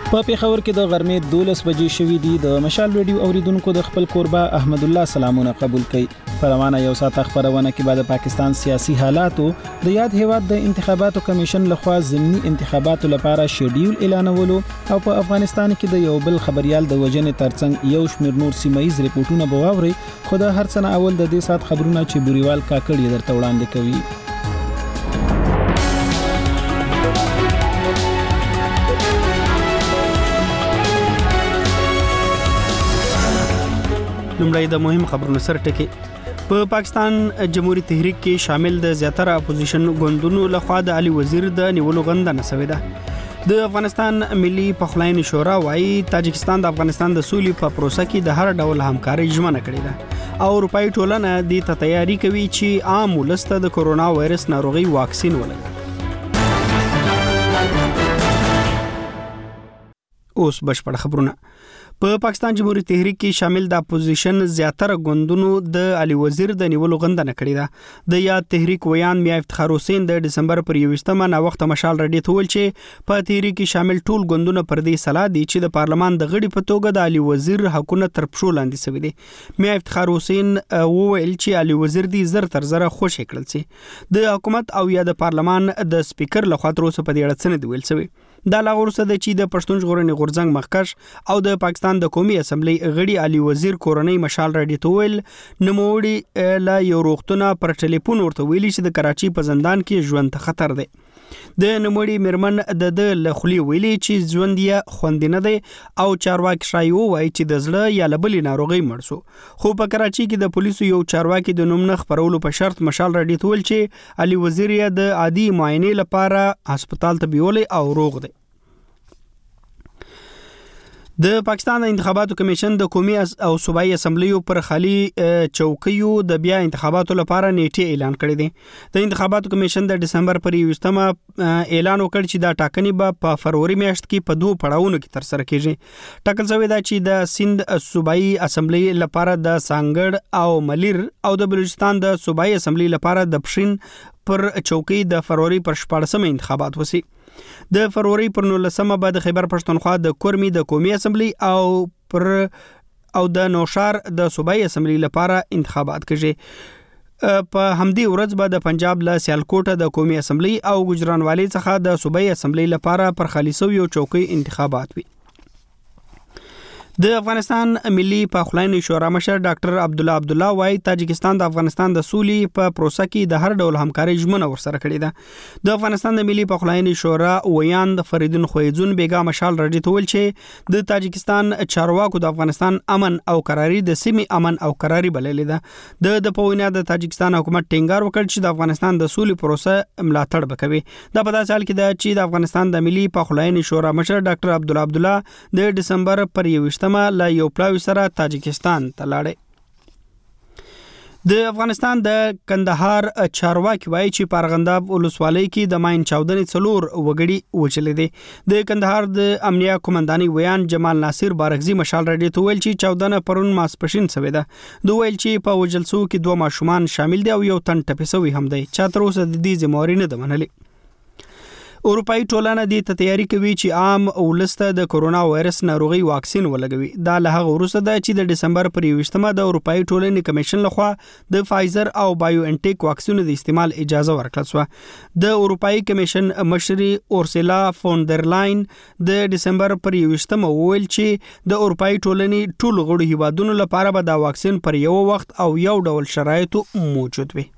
په پیښور کې د غرمې 12 بجې شوې دي. د مشال ریډیو اوریدونکو د خپل کوربه احمد الله سلامونه قبول کړي. په روانه یو ساعت خبرونه کې بعد پاکستان سیاسي حالاتو د یاد هیواد د انتخاباتو کمیشن لخوا ضمني انتخاباتو لپاره شیډیول اعلانولو او په افغانستان کې د یو بل خبريال د وجنې ترڅنګ یو شمېر نور سیمایي ریپورتونه بواوري. خو د هر څه اول د دې سات خبرونه چې بوريوال کاکړ درته وړاندې کوي. لومړی د مهم خبرونو سره ټکی. په پاکستان جمهوریت تحریک کې شامل د زیاتره اپوزیشن ګوندونو لخوا د علي وزیر د نیولو غندنه شوې ده. د افغانستان ملي پخلاینې شورا وايي تاجکستان د افغانستان د سولې په پروسه کې د هر ډول همکاري ژمنه کړې ده او اروپאי ټولنه د تیاری کوي چې عام ولست د کورونا وایرس ناروغي واکسین ولګي. اوس بشپړ خبرونه. په پاکستان جمهوریت تحریک کې شامل د اپوزیشن زیاتره ګوندونو د علي وزیر د نیولو غندنه کړې ده. د یاد تحریک ویان میا افتخار حسین د دسمبر پر 21مه نا وخت مشال رډي ته ول چې په تحریک کې شامل ټول ګوندونه پر دې صلاح دي چې د پارلمان د غړي په توګه د علي وزیر حقونه تر پښو لاندې شوی دي. میا افتخار حسین وویل چې علي وزیر دی زر تر زره خوشی کړل شي. د حکومت او یا د پارلمان د سپیکر لخوا تر اوسه په دې اړه څه نه دی ویل شوی. دا لا ورسره د چې د پښتون ژغورنې غورځنګ مخکښ او د پاکستان د قومي اسمبلی غړي علي وزیر کورنۍ مشال رډي تویل نموړي لا یو روغتونه پر ټلیفون ورته ویلي چې د کراچي په زندان کې ژوند ته خطر دی. د نموړي مرمن د لخلی ویلي چې ژوند یې خوندینه دی او چارواکي شایو وایي چې د زړه یا لبلې ناروغي مړ شو. خو په کراچي کې د پولیسو یو چارواکي د نوم نه خبرولو په شرط مشال رډي تویل چې علي وزیر یې د عادي معاینې لپاره هسپتال ته بیولې او روغ دی. د پاکستان انتخاباتو کمیشن د قومي او صوبایي اسمبلیو پر خالي چوکیو د بیا انتخاباتو لپاره نیټه اعلان کړې ده. د انتخاباتو کمیشن د دسمبر پر 21مه اعلان وکړ چې دا ټاکنې به په فروری میاشت کې په دوه پړاوونو کې تر سره کیږي. ټاکل شوی دا چې د سند صوبایي اسمبلی لپاره د سانګړ او ملیر او د بلوچستان د صوبایي اسمبلی لپاره د پښین پر چوکۍ د فروری پر 14مه انتخابات وسی. د فروری پر 19مه بعد خیبر پښتونخوا د کورمی د قومي اسمبلی او د نوشار د صوبایي اسمبلی لپاره انتخابات کیږي. په همدې ورځ به د پنجاب له سیالکوټ د قومي اسمبلی او ګجرانوالي څخه د صوبایي اسمبلی لپاره پر خالصو یو چوکۍ انتخابات وي. د افغانستان ملي پخلاینې شورا مشر ډاکټر عبد الله وايي تاجکستان د افغانستان د سولې په پروسه کې د هر ډول همکاري ژمنه ورسره کړې ده. د افغانستان د ملي پخلاینې شورا ویان د فریدون خویزون بیګا مشال رډي ته ویل چې د تاجکستان چارواکو د افغانستان امن او قراري د سیمې امن او قراري بللې ده. د پوینه د تاجکستان حکومت ټینګار وکړ چې د افغانستان د سولې پروسه ملاتړ وکوي. دا په داسې حال کې ده چې د افغانستان د ملي پخلاینې شورا مشر ډاکټر عبد الله د دسمبر پر 21 لا یو پلاوی سره تاجکستان ته لاړې. د افغانستان د کندهار چارواکي وایي چې پارغنداب ولسوالۍ کې د ماین چاودنې 4 وګړي وچلې دي. د کندهار د امنیه قومنداني ویان جمال ناصر بارغزي مشال رډي ته ویل چې چاودنه پرون ماسپښین شوې ده. دوی ویل چې په وجلسو کې 2 ماشومان شامل دي او یو تن ټپي شوی هم دی چې تر اوسه د دې ذمہواری نه ده منلې. اروپאי ټولنه د تیاری کوي چې عام ولست د کورونا وایرس ناروغي واکسین ولګوي. دا له هغه وروسته ده چې د دسمبر پر 21مه د اروپאי ټولنې کمیشن لخوا د فایزر او بایو انټیک واکسینو د استعمال اجازه ورکړل شو. د اروپאי کمیشن مشري اورسلا فون در لاین د دسمبر پر 21مه وویل چې د اروپאי ټولنې ټول غړو هیوادونو لپاره به دا واکسین پر یو وخت او یو ډول شرایطو موجود وي.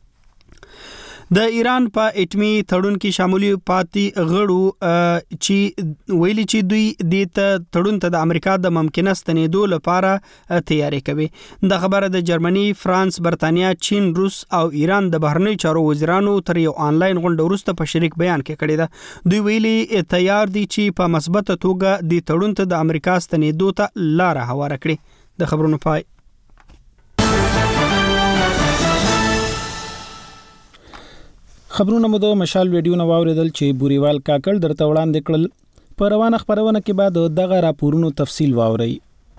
د ایران په اټمی تړون کې شامل پاتې غړو چې ویلي چې دوی د تړون ته د امریکا د ممکنه ستنېدو لپاره تیاری کوي. د خبره د جرمني، فرانس، برتانیا، چین، روس او ایران د بهرنی چارو وزیرانو تر یو آنلاین غونډه وروسته په شریک بیان کې کړی ده. دوی ویلي تیار دي چې په مثبت توګه د تړون ته د امریکا ستنېدو ته لار هواره کړي. د خبرونو پای. خبرونه مو د مشال ویډیو نو واوریدل چې بوريوال کاکړ درته وړاندې کړل. په روانه خبرونه کې بعد دغه راپورونو تفصیل واوري.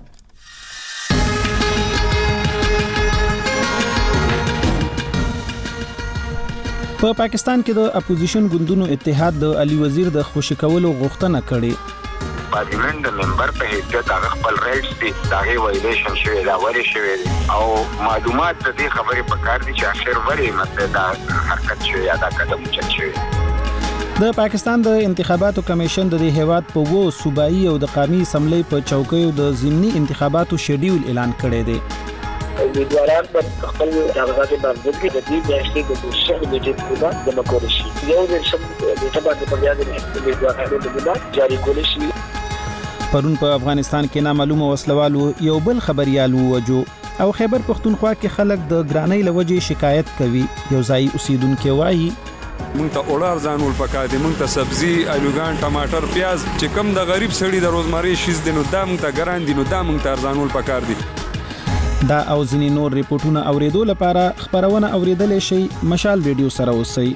په پاکستان کې د اپوزیشن ګوندونو اتحاد د علي وزیر د خوشی کولو غوښتنه کړې. پارلیمنت د ممبر په حیثیت هغه خپل رائټس دي دا وایلیشن شوی دا وری شوی او معلومات د دې خبرې په کار دي چې اخر وری مطلب دا حرکت شوی یا دا قدم چت شوی. د پاکستان د انتخاباتو کمیشن د هیواد په وو صوبایي او د قومي اسمبلی په چوکیو د ضمني انتخاباتو شیډیول اعلان کړی دی. امیدواران په خپل کاغذات باندې د دې میاشتې د شهر د جټکو د مکول شي یو د شم د تبادله په یاد د امیدوارانو د بنا جاری کول شي. پرون په افغانستان کې نامعلومه وسلوالو یو بل خبريال ووجو او خیبر پختونخوا کې خلک د ګرانۍ لوجې شکایت کوي. یو ځای اوسیدونکو وایي مونږ ته اورار ځانول پکار دي، مونږ ته سبزی، الوګان، ټماټر، پیاز چې کم د غریب سړي د روزمري شیز دي نو دا مونږ ته ګران دي، نو دا مونږ ته ځانول پکار دي. دا او ځینې نور ریپورتونه اوریدو لپاره خبرونه اوریدلې شي مشال ویډیو سره اوسئ.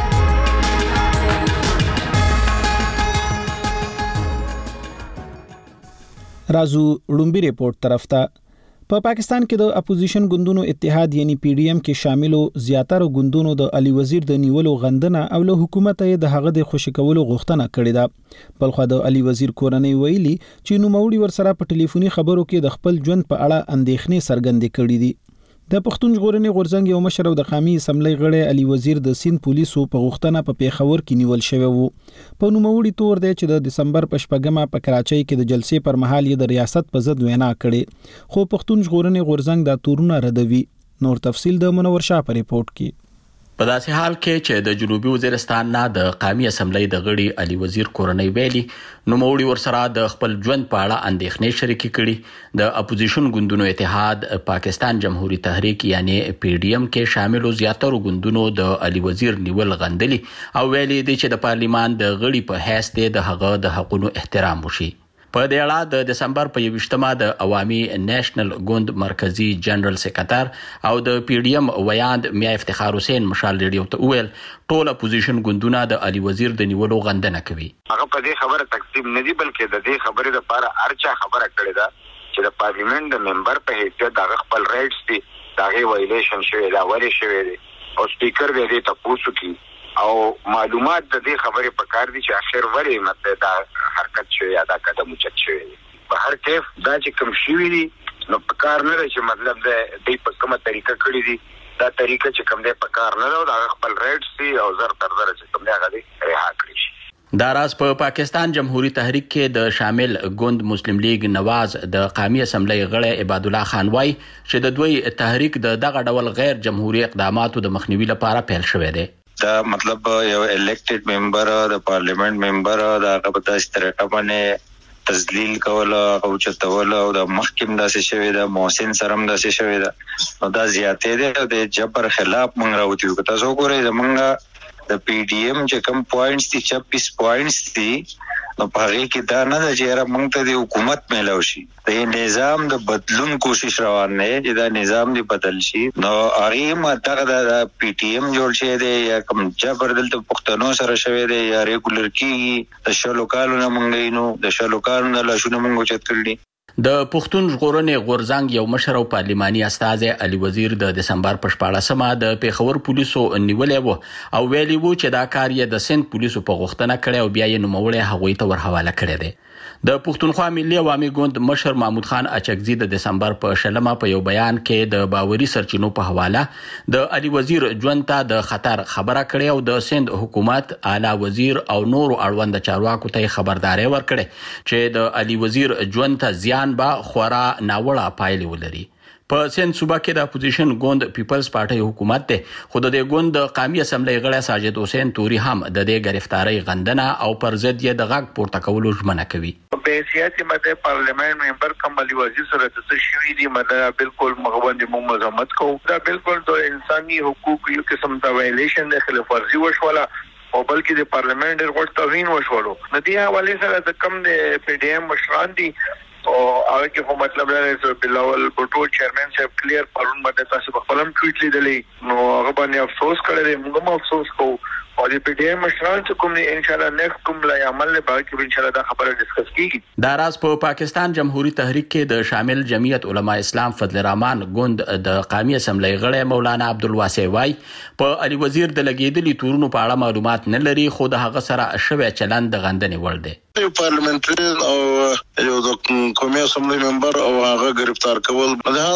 رازو لومبي ریپورت طرف ته. په پاکستان کې د اپوزیشن ګوندونو اتحاد یعنی پی ډی ایم کې شاملو زیاتره ګوندونو د علي وزیر د نیولو غندنه او له حکومت یې د هغه د خوشی کولو غوښتنه کړې ده. بلخو د علي وزیر کورنۍ ویلي چې نوموړي ورسره په ټلیفوني خبرو کې د خپل ژوند په اړه اندېښنې څرګندې کړې دي. د پښتون ژغورنې غورځنګ یو مشر او د قومي اسمبلی غړی علي وزیر د سیند پولیسو په غوښتنه په پیښور کې نیول شوی وو. په نوموړي تور دی چې د دسمبر په شپږمه په کراچۍ کې د جلسې پر مهال یې د ریاست په ضد وینا کړې، خو پښتون ژغورنې غورځنګ دا تورونه ردوي. نور تفصیل د منور شاه په ریپورت کې. په داسې حال کې چې د جنوبي وزیرستان نه د قومي اسمبلی د غړي علي وزیر کورنۍ ویلي نوموړي ورسره د خپل ژوند په اړه اندېښنې شریکې کړي. د اپوزیشن ګوندونو اتحاد پاکستان جمهوریت تحریک یعنی پی ډی ایم کې شاملو زیاترو ګوندونو د علي وزیر نیول غندلي او ویلي دي چې د پارلیمان د غړي په حیث د هغه د حقوقو احترام وشي. په دې اړه د دسمبر په 28مه د عوامي نېشنل ګوند مرکزی جنرال سکرټر او د پی ډی ایم ویاند میا افتخار حسین مشال ریډیو ته ویل ټول اپوزیشن ګوندونه د علي وزیر د نیولو غندنه کوي. هغه په دې خبره تقسیم نه دي بلکې د دې خبرې لپاره ارچا خبره کړې ده چې د پارلیمنت د ممبر په حیثیت هغه خپل رائټس دي دا وایلیشن شوی دا وری شوی دی او سپیکر دې تاسو کې او معلومات د دې خبرې په کار دي چې اخر وری مطلب دا حرکت شوی یا دا قدم چت شوی دی. په هر کیف دا چې کوم شوی دی نو په کار نه دی چې مطلب د په کومه طریقه کړی دی دا طریقه چې کوم دی په کار نه دا خپل رائټس دي او زر تر زر چې کوم دی هغه دی رها کړی شي. دا راز په پاکستان جمهوریت تحریک کې د شامل ګوند مسلم لیگ نواز د قومي اسمبلی غړی عباد الله خان وای چې د دوی تحریک د دغه ډول غیر جمهوریت اقداماتو د مخنیوي لپاره پیل شوی دی. دا مطلب یو الیکټډ ممبر د پارلیمنت ممبر دا په داسې طریقه باندې تذلیل کول او چتول او د محکم داسې شوی دا محسن سرم داسې شوی دا نو دا زیاتې ده د جبر خلاف مونږ راوتیو که تاسو ګورئ زمونږ د پی ډی ایم چې کوم پوینټس دي 26 پوینټس دي نو په هغه کې دا نه ده چې را مونږ ته د حکومت ملو شي د نظام د بدلون کوشش روان نه چې دا نظام دی بدل شي نو هغه ماته د پی ټی ایم جوړ شي دی یا کوم جبر دلته پښتنو سره شوی دی یا ریګولر کی د شلو کالو نه مونږ نو د شلو کالو نه لاشونه مونږ چت کړی. د پښتون ژغورنې غورځنګ یو مشر او پارلماني استازی علي وزیر د دسمبر په 14مه د پیښور پولیسو نیولې وو او ویلي وو چې دا کار یې د سند پولیسو په غوښتنه کړی او بیا یې نوموړی هغوی ته ورحواله کړی دی. د پښتونخوا ملي عوامي ګوند مشر محمود خان اچکزي د دسمبر په 16مه په یو بیان کې د باوري سرچینو په حواله د علي وزیر ژوند ته د خطر خبره کړې او د سند حکومت اعلی وزیر او نورو اړوند چارواکو ته خبرداري ورکړې چې د علي وزیر ژوند ته زیان با خورا ناوړه پایلې ولري. په سند صوبه کې د اپوزیشن ګوند پیپلز پارټي حکومت ته خود د ګوند قومي اسمبلی غړی ساجد حسین توري هم د دې گرفتاری غندنه او پر ضد یې د غږ پورته کولو ژمنه کوي. په سیاسي مده پارلیمنت ممبر کوم علي وزیر سره د شوی دی مده بالکل مغوند مزمت کو دا بالکل د انساني حقوق یو قسم د وایلیشن د خلاف ورزي وشوله او بلکې د پارلیمنت ورغړ توهین وشولو. د دې حواله سره د کم د پی ډی ایم مشران دي او هغه کې کوم مطلب لري بلاول بوټو چیرمن صاحب کلیر پرون باندې تاسو په خپلم ټویټ لیدلې نو هغه باندې افسوس کړی موږ هم افسوس کوو او د پی ډی ایم مشران چې کوم ان شاء الله نیکسټ کوم لا عمل له باقي ان شاء الله دا خبره ډیسکس کیږي. دا راز په پاکستان جمهوریت تحریک کې د شامل جمعیت علما اسلام فضل الرحمن ګوند د قومي اسمبلی غړی مولانا عبدالواسع وای په علي وزیر د لګیدلي تورونو په اړه معلومات نه لري خو د هغه سره شوی چلند د غندنې وړ دی. پارلیمنټری او یو د قومي اسمبلی ممبر او هغه گرفتار کول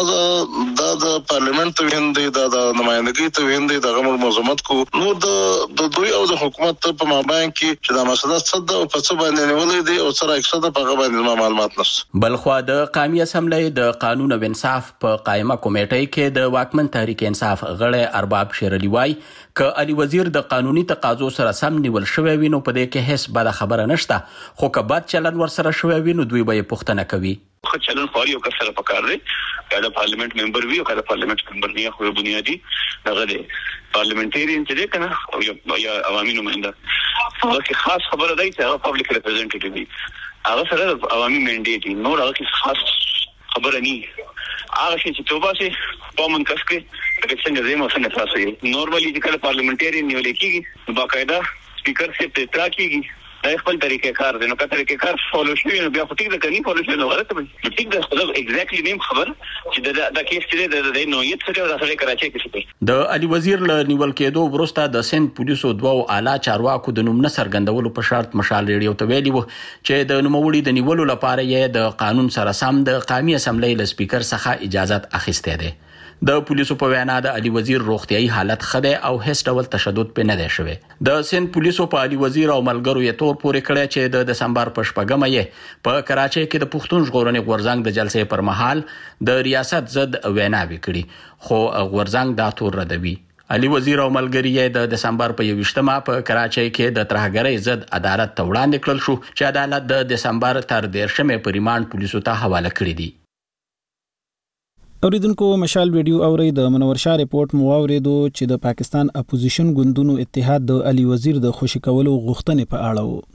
دا د پارلیمنت ته ویندي دا د نمائندګۍ ته ویندي د غمر مزمت کو نو د دوی او د حکومت په مابین کې چې دا مسله صد او په څه باندې نیولې دي او سره 100 په باندې معلومات نشته. بلخوا د قومي اسمبلی د قانون او انصاف په قائمه کمیټې کې د واکمن تحریک انصاف غړی ارباب شیرعلی وای ک علي وزیر د قانوني تقاضو سره سم نیول شوی وینو په دې کې هیڅ بد خبره نشته خو که بد چلن ور سره شوی وینو دوی به پوښتنه کوي. خو چلن خو یو کس سره پکار دی کله پارلیمنت ممبر وی او کله پارلیمنت ممبر نه خو بنیادی دغه دی پارلیمنټریان چې دی کنه یا عوامي نماینده هغه خاص خبره دی چې هغه پبلک ریپرزنټیټیو دی هغه سره عوامي منډیټ دی نو هغه خاص خبره نه هغه چې توبه سي په منکس کې څنګه زموږ څنګه تاسو نورمالي چې کله پارلیمنټریان نیول کیږي باقاعده سپیکر سے اطلاع کیږي دا خپل طریقې کار دی نو کله طریقې کار فالو شوی نو بیا خو ټیک ده کني فالو شوی نو غلطه وي ټیک ده خو ایگزیکټلی نیم خبر چې دا کیس چې د نویت سره د سره کراچي کې شي. د علي وزیر له نیول کېدو وروسته د سند پولیسو دوه اعلی چارواکو د نوم نه څرګندولو په شرط مشال ریډیو ته ویلي وو چې د نوموړي د نیولو لپاره یې د قانون سره سم د قومي اسمبلی له سپیکر څخه اجازه اخیسته ده. د پولیسو په وینا د علي وزیر روغتيایي حالت خده او هیڅ ډول تشدد په نه دی شوی. د سند پولیسو په علي وزیر او ملګرو یې تور پورې کړی چې د دسمبر په شپږمه یې په کراچۍ کې د پښتون ژغورنې غورځنګ د جلسې پر مهال د ریاست ضد ویناوې کړي خو غورځنګ دا تور ردوي. علي وزیر او ملګری یې د دسمبر په 21مه په کراچۍ کې د ترهګرۍ ضد عدالت ته وړاندې کړل شو چې عدالت د دسمبر تر 13مې په ریماند پولیسو ته حواله کړی دی. اوریدونکو مشال ویډیو اوري د منور شاه ریپورت مو اوریدو چې د پاکستان اپوزیشن ګوندونو اتحاد د علي وزیر د خوشی کولو غوښتنې په اړه وو.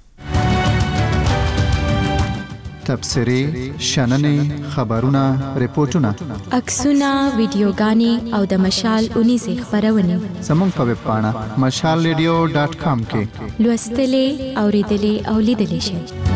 تبصرې شننې خبرونه ریپورتونه عکسونه ویډیوګانې او د مشال 19 خبرونه زموږ په ویب پاڼه mashalradio.com کې لوستلې اوریدلې او لیدلې شئ.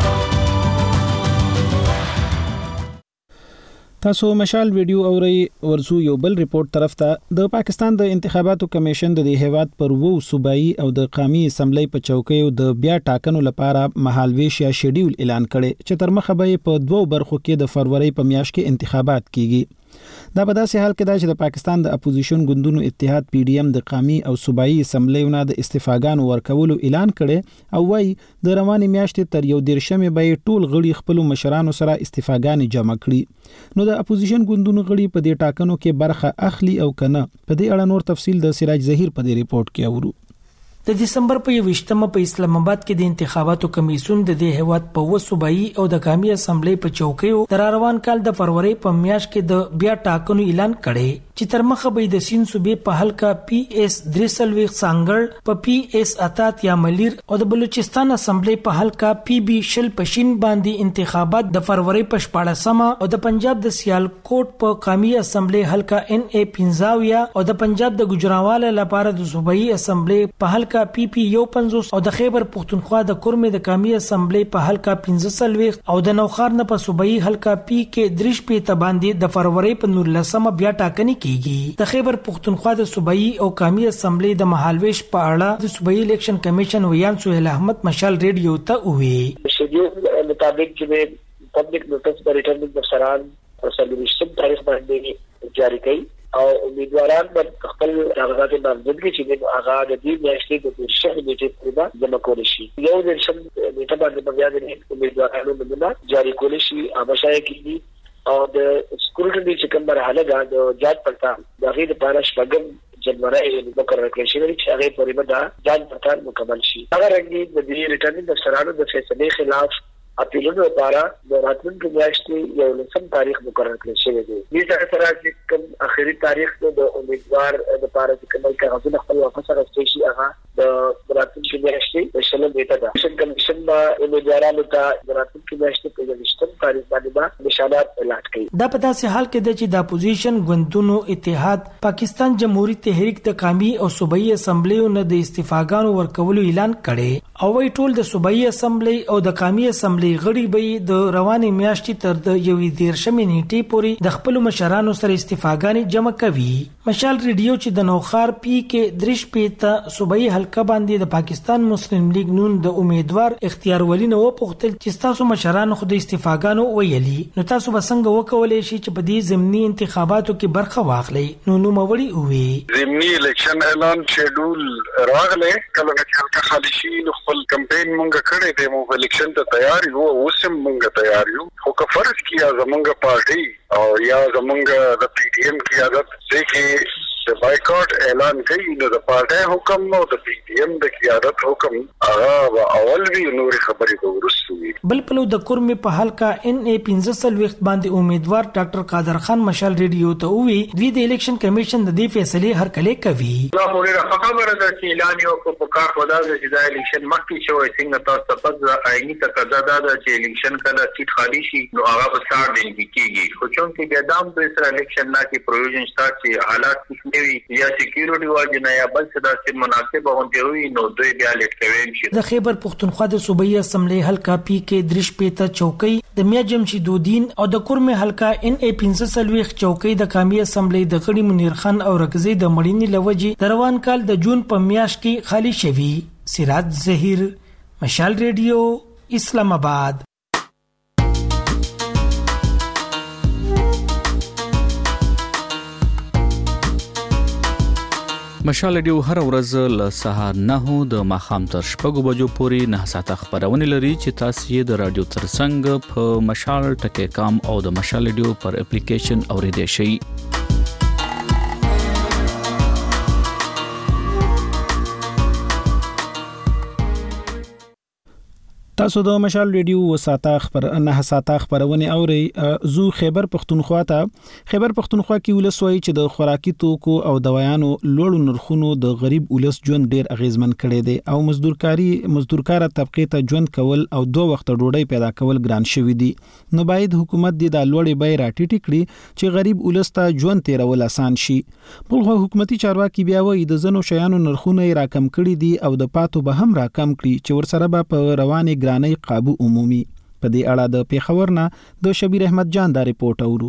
تاسو مشال ویډیو اوري ورسو یو بل ریپورت طرف ته د پاکستان د انتخاباتو کمیشن د هیواد پر وو صوبایي او د قومي اسمبلی په چوکیو د بیا ټاکنو لپاره مهالویش یا شیډیول اعلان کړي چې تر مخه به په دوو برخو کې د فروری په میاشت کې انتخابات کیږي. دا په داسې حال کې دا چې د پاکستان د اپوزیشن ګوندونو اتحاد پی ډی ایم د قومي او صوبایي اسمبلیونو د استعفاګانو ورکولو اعلان کړي او وايي د رواني میاشتې تر 11مې به ټول غړي خپل مشرانو سره استعفاګانې جمع کړي. نو د اپوزیشن ګوندونو غړي په دې ټاکنو کې برخه اخلي او کنه په دې اړه نور تفصیل د سراج ظهیر په دې ریپورت کې اورو. د دسمبر په 21مه په اسلام آباد کې د انتخاباتو کمیسیون د دې هیواد په وسوبایي او د قومي اسمبلی په چوکیو تر روان کال د فروری په میاشت کې د بیا ټاکنو اعلان کړي چې تر مخه به د سین صوبې په حلقه پی اس درسلويخ سانګړ په پی اس اتات یا ملیر او د بلوچستان اسمبلی په حلقه پی بی شل پشین باندې انتخابات د فروری په 14مه او د پنجاب د سیالکوټ په قومي اسمبلی حلقه ان ای 15 او د پنجاب د ګجراواله لپاره د صوبایي اسمبلی په حلقه پی پی یو 50 او د خیبر پختونخوا د کورمې د قومي اسمبلی په حلقه 15 او د نوخار نه په صوبایي حلقه پی کې درش په تباندې د فروری په 19مه بیا ټاکنې کیږي. د خیبر پختونخوا د صوبایي او قومي اسمبلی د مهالویش په اړه د صوبایي الیکشن کمیشن ویان سہیل احمد مشال ریډیو ته وی شیډیول مطابق چې پبلک نوټس پر ریټرنینګ افسران او سرګریشن تاریخ باندې جاری کړي او امیدواران په خپل کاغذات نامزدګي چې د هغه د دې میاشتې د 20 میټې پورې جمع کول شي. یو د شم میټه باندې بیا د امیدوارانو نمونه جاری کول شي اوبشای کیږي او د سکیورټي چې کوم مرحله د جاج پړتال د غیر لپاره شپږم جنوري مقرره کړی شوی چې هغه پورې به دا جاج پړتال مکمل شي. هغه رنګي د دې ریټرنینګ افسرانو د فیصلې خلاف اپیلونو لپاره د راتلونکي میاشتې یو لسم تاریخ مقرر کړل شوی دی. دې سره چې کوم اخري تاریخ د امیدوار لپاره چې کومه کاغذونه خپل واپس راستي شي هغه د راتلونکي میاشتې د شلم نیټه ده. الیکشن کمیشن به امیدوارانو ته د راتلونکي میاشتې په 20 تاریخ باندې نشانات اعلان کړي. دا په داسې حال کې د چې د اپوزیشن ګوندونو اتحاد پاکستان جمهوریت تحریک د قومي او صوبایي اسمبلیو نه د استعفاګانو ورکولو اعلان کړي او وی ټول د صوبایي اسمبلی او د قومي اسمبلی غړي به د رواني میاشتې تر د 11 نیټې پورې د خپل مشرانو سره استعفاګانې جمع کوي. مشال ریډیو چې د نوخار پی کې درش پیتا صوبایي حلقه باندې د پاکستان مسلم لیگ نون د امیدوار اختیار ولی نو پختل چې تاسو مشرانو خو د استعفاګانو ویلي نو تاسو به څنګه وکولای شئ چې په دې ضمني انتخاباتو کې برخه واخلئ. نو نوموړي وی ضمني الیکشن اعلان شیډول راغله کله چې حلقه خالي شي نو خپل کمپاین مونږ کړی دی مو الیکشن ته تیار یو اوسم مونږ تیار یو خو که فرض کیا زمونږ پارټي او یا زمونږ د پی ډی ایم قیادت چې د بایکاټ اعلان کوي نو د پارټي حکم نو د پی ډی ایم د قیادت حکم هغه اول وی نور خبرې به ورسته وي. بل پلو د کورمې په حلقه ان ای 15 وخت باندې امیدوار ډاکټر قادر خان مشال ریډیو ته وی دوی د الیکشن کمیشن د دې فیصله هر کله کوي. دا مونږه خبره ده چې اعلان یو په کار ودا چې دا الیکشن مخکې شوی څنګه تاسو په عیني تقاضا ده چې الیکشن کله سیټ خالی شي نو هغه په سار دین کېږي خو چون کې د دام د سره الیکشن نه کې پروویژن شته چې حالات نوي یا سکیورټي واجب نه یا بل څه داسې مناسبه غونډه وي نو دوی بیا لیټ کوي شي. د خیبر پختونخوا د صوبایي اسمبلی حلقه پی کې درش پیتا چوکۍ د میا جمشید الدین او د کورمې حلقه ان ای 15 چوکۍ د قومي اسمبلی د غړي منیر خان او رغزي د مړینې لوجي د روان کال د جون په میاشت کې خالی شوی. سراج ظهیر مشال ریډیو اسلام آباد. مشال ریډیو هر ورځ له سهار 9 د ماښام تر 6 بجو پورې 9 ساعته خبرونه لري چې تاسو یې د رادیو ترڅنګ په مشال ټکی کام او د مشال ریډیو پر اپلیکیشن اوریدئ شئ. تاسو د مشال ریډیو نه ساته خبرونه اوري. زو خیبر پختونخوا کې ولسوي چې د خوراکي توکو او دوايانو لوړو نرخونو د غریب ولس ژوند ډیر اغیزمن کړي دي او مزدورکار طبقه ته ژوند کول او 2 وخت ډوډۍ پیدا کول ګران شوی دي. نو باید حکومت د لوړې بیې راټیټ کړي چې غریب ولس ته ژوند تیرول آسان شي. بلخو حکومتي چارواکي بیا وایي د زنو شیانو نرخونه راکم کړي دي او د پاتو به هم راکم کړي چې ورسره به په رواني ګرانۍ قابو عمومي. په دې اړه د پیښور نه د شبیر احمد جان دا ریپورت اورو.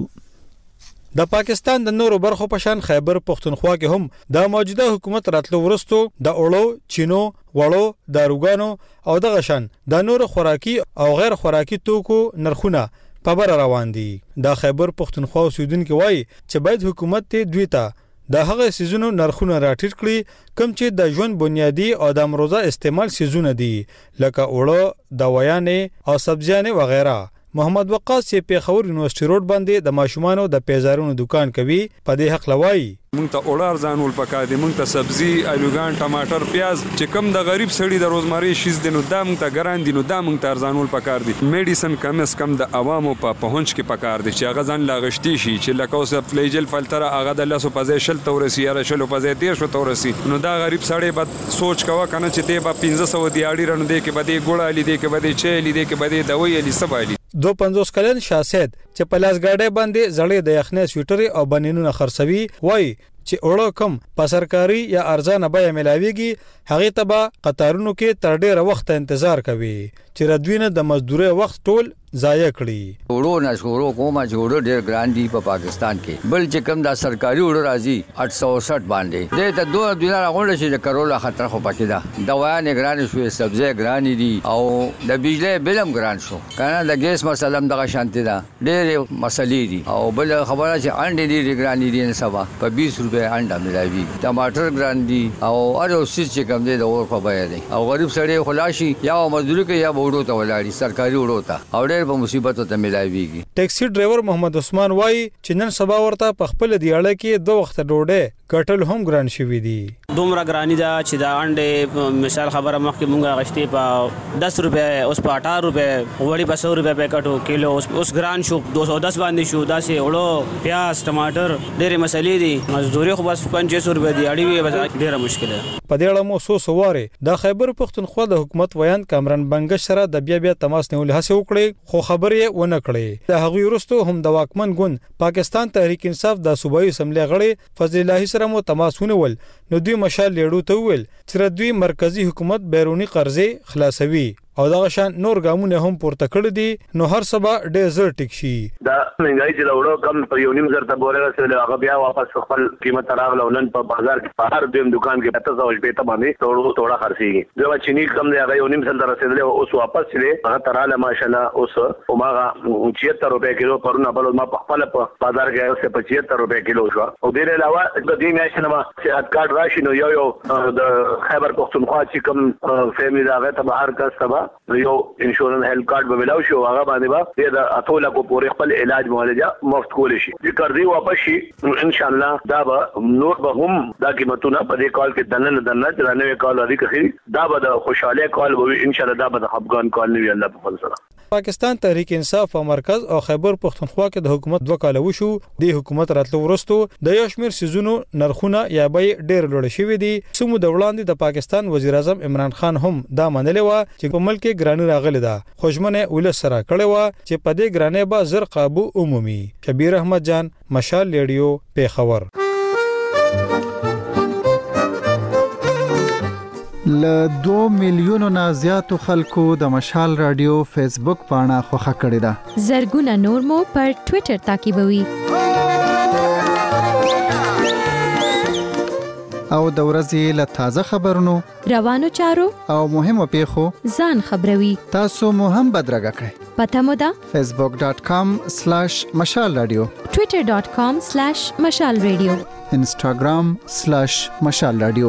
د پاکستان د نورو برخو په شان خیبر پختونخوا کې هم د موجوده حکومت راتلو ورستو د اولو چینو وړو داروګانو او د غشن د نورو خوراکي او غیر خوراکي توکو نرخونه په بر روان دي. د خیبر پختونخوا اوسیدونکو وایي چې باید حکومت ته دوی ته د هغه سيزونو نرخونه راټیټ کړي کوم چې د ژوند بنیادی او د امروزه استعمال سيزونه دي لکه اوړه، دوايانې او سبزيانې وغیرہ. محمد وقاص چې پیښور یونیورسيټي روډ باندې د ماشومانو د پیزارونو دکان کوي په دې حق لوي مونږ ته اورار ځانول پکار دي مونږ ته سبزي الوګان ټماټر پیاز چې کم د غریب سړي د روزمري شیز دي نو دا مونږ ته ګران دي نو دا مونږ ته ځانول پکار دي. میډیسن کم د عوامو په پهونچ کې پکار دي چې هغه ځان لاغشتي شي چې لکه اوس فلیجل فلتر هغه د لاسو په ځای شل تورسي یا شلو په ځای 10 تورسي نو دا غریب سړی به سوچ کوا کنه چې دی په 1500 دی اړي رنه دی کې بده ګوړه لید کې بده چي لید کې بده دوی لید سبالي. 250 کلن شاسید چې پلاس گاډي باندې زړې د یخنې سویټر او بنینونه خرڅوي وای چې اوړه کم په سرکاري یا ارزانه بیه ملاويږي هغه ته به قطارونو کې تر ډیره وخت انتظار کوي چې ردوینه د مزدوري وخت ټول ضایع کړي. وړو نه شورو کومه جوړ ډیر ګران دي په پاکستان کې بل چې کم دا سرکاري وړو راځي 860 باندې د ته 2 دینار غونډه شي د کرولا خطر خو پکې ده دوايانې ګران شوې سبزي ګران دي او د بجلی بلم ګران شو کنه د ګیس مسله دغه شانتي ده ډېر مسلې دي او بل خبره چې انډې دي ګران دي نه سبا په 20 روپے انډا ملایوي ټماټر ګران دي او اره اوسې چې کم دي د اور په بیه دي او غریب سړی خلاصي یا مزدوري کوي یا وړو ته ولاړی سرکاري وړو ته او ډېر په مصیبت ته ملایويږي. ټیکسي ډرایور محمد عثمان وای چې نن سبا ورته په خپل دیاړه کې 2 وخت ډوډۍ کټل هم ګران شوی دي. دومره ګرانی دا چې دا انډه مثال خبره مخکې مونږه غشتي په 10 روپے اوس په 18 روپے وړي په 100 روپے پیکټو کیلو اوس ګران شو 210 باندې شو دا سه وړو پیاز ټماټر ډېرې مسلې دي مزدوري خو بس 500 روپے دی اړې وي بس ډېره مشکله په دې اړه مو سواره د خیبر پختونخوا د حکومت ویان کامران بنګش سره د بیا تماس نیول هڅه وکړي خو خبرې ونه کړې. د هغوی وروسته هم د واکمن ګوند پاکستان تحریک انصاف د صوبایي اسمبلی غړي فضل الله سره مو تماس ونیول نو دوی مشال لیړو ته ویل چې دوی مرکزی حکومت بیرونی قرضې خلاصوي او دا شان نور ګامونه هم پورته کړی دي نو هر سبا ډېر زر ټیک شي. دا منګای چې وړو کم په یو نیم زر ته بوله رسول هغه بیا واپس خپل قیمت راغله ولن په بازار کې په هر دیم دکان کې 700 روپے ته باندې توړه خرڅيږي. دا چینی کم دی هغه یو نیم زر ته رسیدل اوس واپس لې هغه تراله ماشاءالله اوس اوماغه 76 روپے کیلو پرونه بل ما په خپل په بازار کې 75 روپے کیلو شو او ډېر علاوه د دې میاشتې ما صحت کارت راشي نو یو د خیبر پختونخوا چې کوم فیملی دا هغه ته هر کس سبا یو انشورنس هیلث کارت به ملاو شو هغه باندې به د اتوله کو پورې خپل علاج معالجه مفت کول شي. د قرضې واپس شي ان شاء الله دا به نور به هم دا قیمتونه په دې کال کې دنه چې نوې کال لري کې دا به د خوشاله کال به ان شاء الله دا به د افغان کال نه وي الله په فضل سره. پاکستان تحریک انصاف او مرکز او خیبر پختونخوا کې د حکومت 2 کال وشو. د حکومت راتلو ورستو د یو شمیر سيزونو نرخونه یا به ډېر لوړ شوي دي. سمو د وړاندې د پاکستان وزیر اعظم عمران خان هم دا منلې و چې په ملک کې ګرانی راغلی ده خوشمنه ولس سره کړي و چې په دې ګرانې به زر قابو عمومي. شبیر احمد جان مشال ریډیو پیښور. ل 2 میلیونو نه زیاتو خلکو د مشال رادیو فیسبوک پاڼه خوښه کړې ده. زرګونه نور مو پر ټوئیټر تعقیبوي. او د ورځې له تازه خبرونو روانو چارو او مهمو پیښو ځان خبروي. تاسو مو هم بدرګه کړئ. پته مو ده facebook.com/mashalradio twitter.com/mashalradio instagram/mashalradio.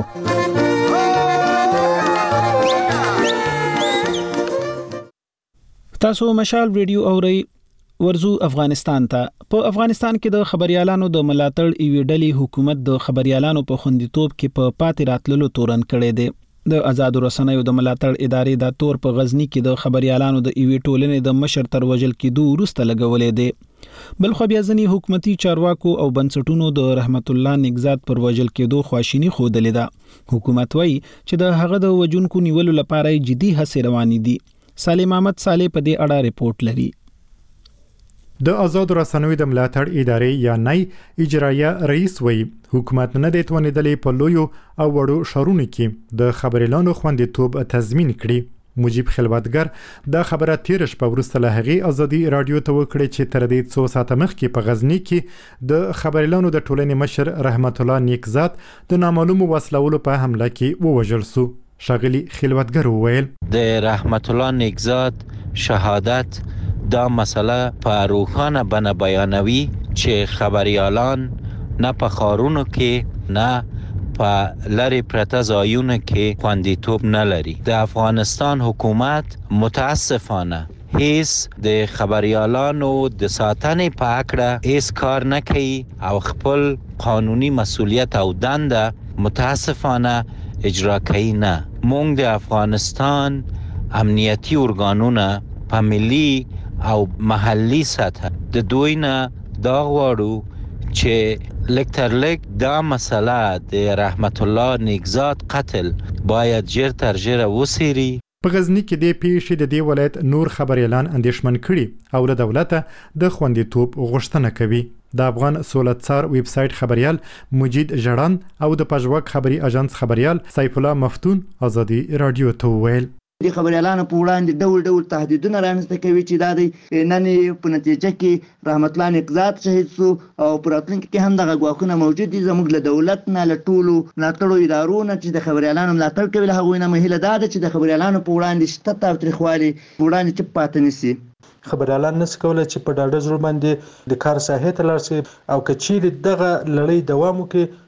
تاسو مشال ریډیو اورئ. ورزو افغانستان ته. په افغانستان کې د خبريالانو د ملاتړ ایویډلي حکومت د خبريالانو په خوندیتوب کې په پاتې راتللو تورن کړي دي. د آزاد رسنیو د ملاتړ ادارې د تور په غزنی کې د خبريالانو د ایوی ټولنې د مشر تر وجل کېدو وروسته لګولې دي. بل خو بیا ځنی حکومتي چارواکو او بنسټونو د رحمت الله نگزاد پر وجل کېدو خواشینی خوده لیدا. حکومت وایي چې د هغه د وجونکو نیولو لپاره جدي هڅې روانې دي. سالم احمد صالح په دې اړه ریپورت لري. د آزاد رسنیو د ملاتړ ادارې یا نای اجرایه رئیس وایي حکومت نه د توانیدلې په لویو او وړو شارونو کې د خبريالانو خوندیتوب تضمین کړي. مجيب خلوتګر دا خبره تیر شپه وروسته له هغې ازادي رادیو ته وکړه چې تر دې څو ساعته مخکې په غزنی کې د خبريالانو د ټولنې مشر رحمت الله نگزاد د نامعلومو وسلوالو په حمله کې ووژل شو. شاغلی خلوتګر وویل د رحمت الله نگزاد شهادت دا مسئله په روښانه بڼه بیانوي چې خبريالان نه په ښارونو کې نه په لری پرته ځایونو کې خوندیتوب نه لري. د افغانستان حکومت متاسفانه هیڅ د خبريالانو د ساتنې په اړه هیڅ کار نه کوي او خپل قانوني مسؤلیت او دنده متاسفانه اجرا کوي نه. مونږ د افغانستان امنیتي ارګانونه په ملي او محلي سطح د دوی نه دا غواړو چې لکترلک دا مسئله د رحمت الله نگزاد قتل باید جر تر جر وسیری. په غزنی کې د پیښې د دې ولایت نور خبريالان اندیشمن کړي او له دولته د خوندیتوب غوښتنه کوي. د افغان سولتسار ویب سټ خبريال مجید جړان او د پژواک خبري اژانس خبريال سیف الله مفتون ازادي رادیو ته ویل د خبريالانو په وړاندې ډول تهدیدونه رانسته کوي چې دا د نن په نتیجه کې رحمت الله نگزاد شهید شو او پر راتلونکي کې هم دغه ګواښونه موجود دي. زموږ له دولت نه له ټولو ملاتړو ادارو نه چې د خبريالانو ملاتړ کوي له هغوی نه مهیله ده چې د خبريالانو په وړاندې شته تاوتریخوالي په وړاندې چپ پاتې نشي. خبريالان نس کولای چې په ډاډه زړه باندې د کار ساحې ته لاړ شي او که چیرې دغه لړۍ دوام وکړي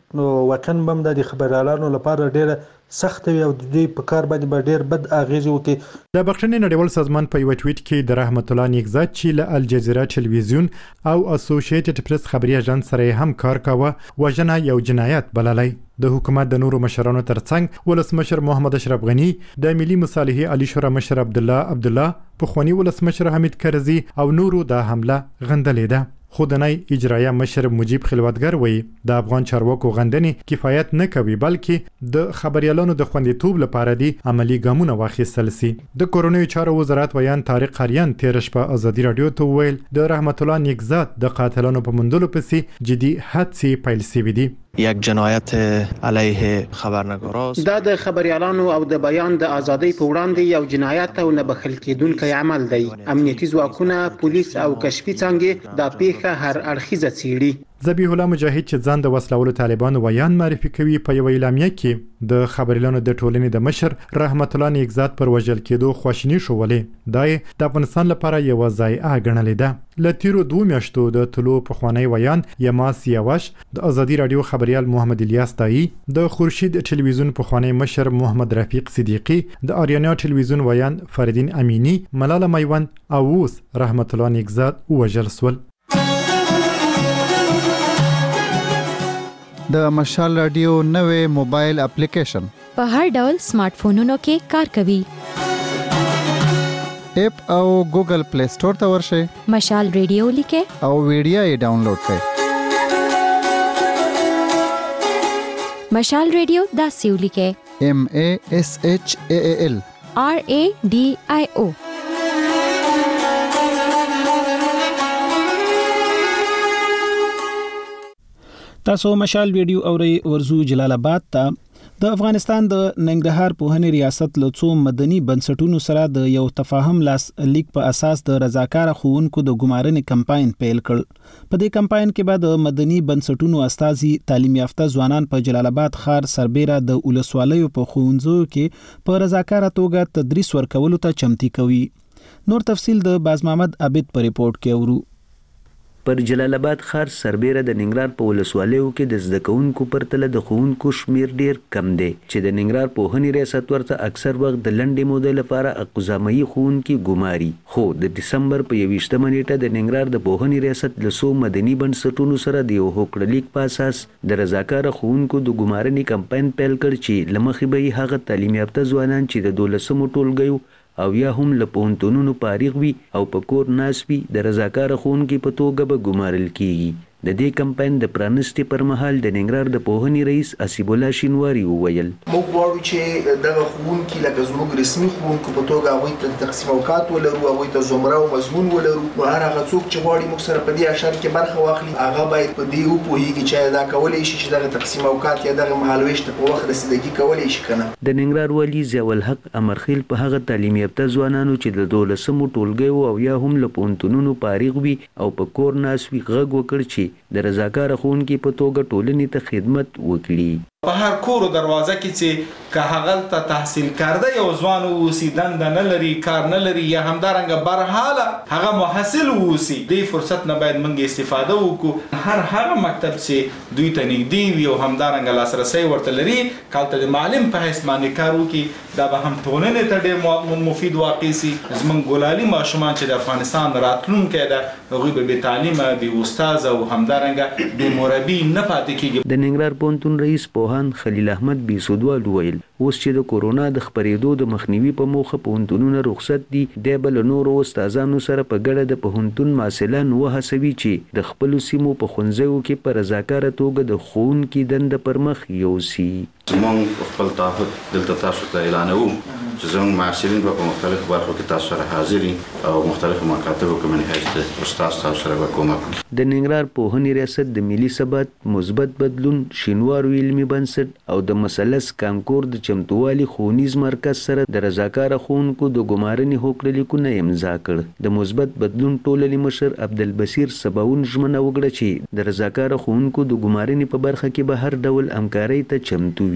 نو واقعا بم د خبريالانو لپاره ډیره سخت وي او دوی په کار باندې ډیر بد اغیز وکړي. د بخښنې نړیوال سازمان په یو ټویټ کې د رحمت الله نیکزاد چې له الجزیره ټلویزیون او اسوسییټډ پریس خبري اژانس سره هم کار کاوه وژنه یو جنایت بللی. د حکومت د نورو مشرانو ترڅنګ ولسمشر محمد اشرف غنی، د ملي مصالحې علی شورا مشر عبدالله، پخوانی ولسمشر حمید کرزي او نورو د حمله غندلې ده. خودنۍ اجرایه مشر مجیب خلوتګر وایي د افغان چارواکو غندنې کفایت نه کوي بلکې د خبريالانو د خوندیتوب لپاره دي عملی ګامونه واخیستل سي. د کورونوي چارو وزارت ویان طارق قریان تیر شپه ازادي رادیو ته ویل د رحمت الله نیکزاد د قاتلانو په موندلو پسې جدي هڅې پیل شوې دي. یک جنایت علیه خبرنگاراست. دا د خبريالانو او د بیان د ازادۍ په وړاندې یو جنایت او نه بخښل کېدونکی عمل دی. امنیتي ځواکونه، پولیس او کشفي څانګې دا پیښه هر اړخیزه څېړي. ذبیح الله مجاهد چې ځان د وسلوالو طالبانو ویان معرفي کوي په یو اعلامیه کې د خبريالانو د ټولنې د مشر رحمت الله نیکزاد پر وژل کېدو خواشیني شولې. دا د افغانستان لپاره یو ضایعه ګڼلې ده. له تیرو 2 میاشتو د طلوع پخوانی ویان یماس یواش، د ازادي رادیو خبريال محمد الیاس دایی، د خورشید ټلویزیون پخوانی مشر محمد رفیق صدیقی، د آریانا ټلویزیون ویان فریدین امینی، ملاله میوند او اوس رحمت الله نیکزاد وژل سول. د مشال رادیو نوې موبایل اپلیکیشن په هر ډول سمارټ فونونو کې کار کوي. اپ او ګوګل پلی سٹور ته ورشئ، مشال رادیو لیکئ او ویډیو یې ډاونلوډ کړئ. مشال رادیو داسې ولیکئ MASHAAL RADIO. تاسو مشال ویډیو اوري ورزو جلال آباد ته. د افغانستان د ننګرهار پوهنې ریاست له څو مدني بنسټونو سره د یو تفاهم لاس لیک په اساس د رضاکار ښوونکو د ګمارنې کمپاین پیل کړ. په دې کمپاین کې به د مدني بنسټونو استازي تعلیم یافته ځوانان په جلال آباد ښار سربېره د ولسوالیو په ښوونځیو کې په رضاکاره توګه تدریس ورکولو ته چمتي کوي. نور تفصیل د باز محمد عابد په ریپورت کې اورو. پر جلال آباد ښار سربېره د ننګرهار په ولسوالیو کې د زده کوونکو پرتله د ښوونکو شمیر ډیر کم دی چې د ننګرهار پوهنې ریاست ورته اکثر وخت د لنډې مودې لپاره اقزامي ښوونکي ګماري. خو د دسمبر په 21مه نیټه د ننګرهار د پوهنې ریاست له څو مدني بنسټونو سره د یو هوکړلیک په اساس د رضاکاره ښوونکو د ګمارنې کمپاین پیل کړ چې له مخې به یې هغه تعلیم یافته ځوانان چې د 12مو ټولګیو او یا هم له پوهنتونونو فارغ وي او په کور ناست وي د رضاکاره ښوونکي په توګه به ګمارل کیږي. د دې کمپاین د پرانستې پر مهال د ننګرهار د پوهنې رئیس اسیب الله شینواری وویل موږ غواړو چې دغه ښوونکي لکه زموږ رسمي ښوونکو په توګه هغوی ته تقسیم اوقات ولرو، هغوی ته زمره او مضمون ولرو. هر هغه څوک چې غواړي موږ سره په دې اشر کې برخه واخلي هغه باید په دې وپوهیږي چې دا کولی شي چې دغه تقسیم اوقات یا دغه مهالویش ته په وخت رسیدګي کولی شي کنه. د ننګرهار والي ضیاء الحق امرخیل په هغه تعلیم یافته ځوانانو چې د 12مو ټولګیو او یا هم له پوهنتونونو فارغ وي او په کور ناست وي غږ وکړ چې د رضاکار ښوونکي په توګه ټولنې ته خدمت وکړي. په هر کور دروازه کې چې که هغه ته تحصیل کرده یو ځوان اوسي، دنده نه لري، کار نه لري، یا همدارنګه برحاله هغه محصل اوسي، دې فرصت نه باید موږ استفاده وکړو. هر هغه مکتب چې دوی ته نږدې وي او همدارنګه لاسرسی ورته لري کالته د معلم په حیث باندې کار وکړي، دا به هم ټولنې ته ډېر مفید واقع سي. زموږ ګلالي ماشومان چې د افغانستان راتلونکی ده هغوی به بې تعلیمه، بې استاذه او همدارنګه بې مربي نه پاتې کېږي. د ننګرهار پوهنتون رئیس پوهاند خلیل احمد بیسودوال وویل اوس چې د کورونا د خپرېدو د مخنیوي په موخه پوهنتونونه رخصت دي، دی به له نورو استادانو سره په ګډه د پوهنتون محصلان وهڅوي چې د خپلو سیمو په ښوونځیو کې په رضاکاره توګه د ښوونکي دنده پر مخ یوسي. زموږ خپل تعهد دلته تاسو ته اعلانوو چې زموږ محصلین به په مختلفو برخو کې تاسو سره حاضر وي او مختلفو مکاتبو کې من حیث د استاد تاسو سره به کومک وکړي. د ننګرهار پوهنې ریاست د ملي ثبات، مثبت بدلون، شینوارو علمي بنسټ او د مثلث کانکور د چمتووالي ښوونیز مرکز سره د رضاکاره ښوونکو د ګمارنې هوکړلیکونه امضا کړ. د مثبت بدلون ټولنې مشر عبدالبصیر سباون ژمنه وکړه چې د رضاکاره ښوونکو د ګمارنې په برخه کې به هر ډول همکارۍ ته چمتو وي.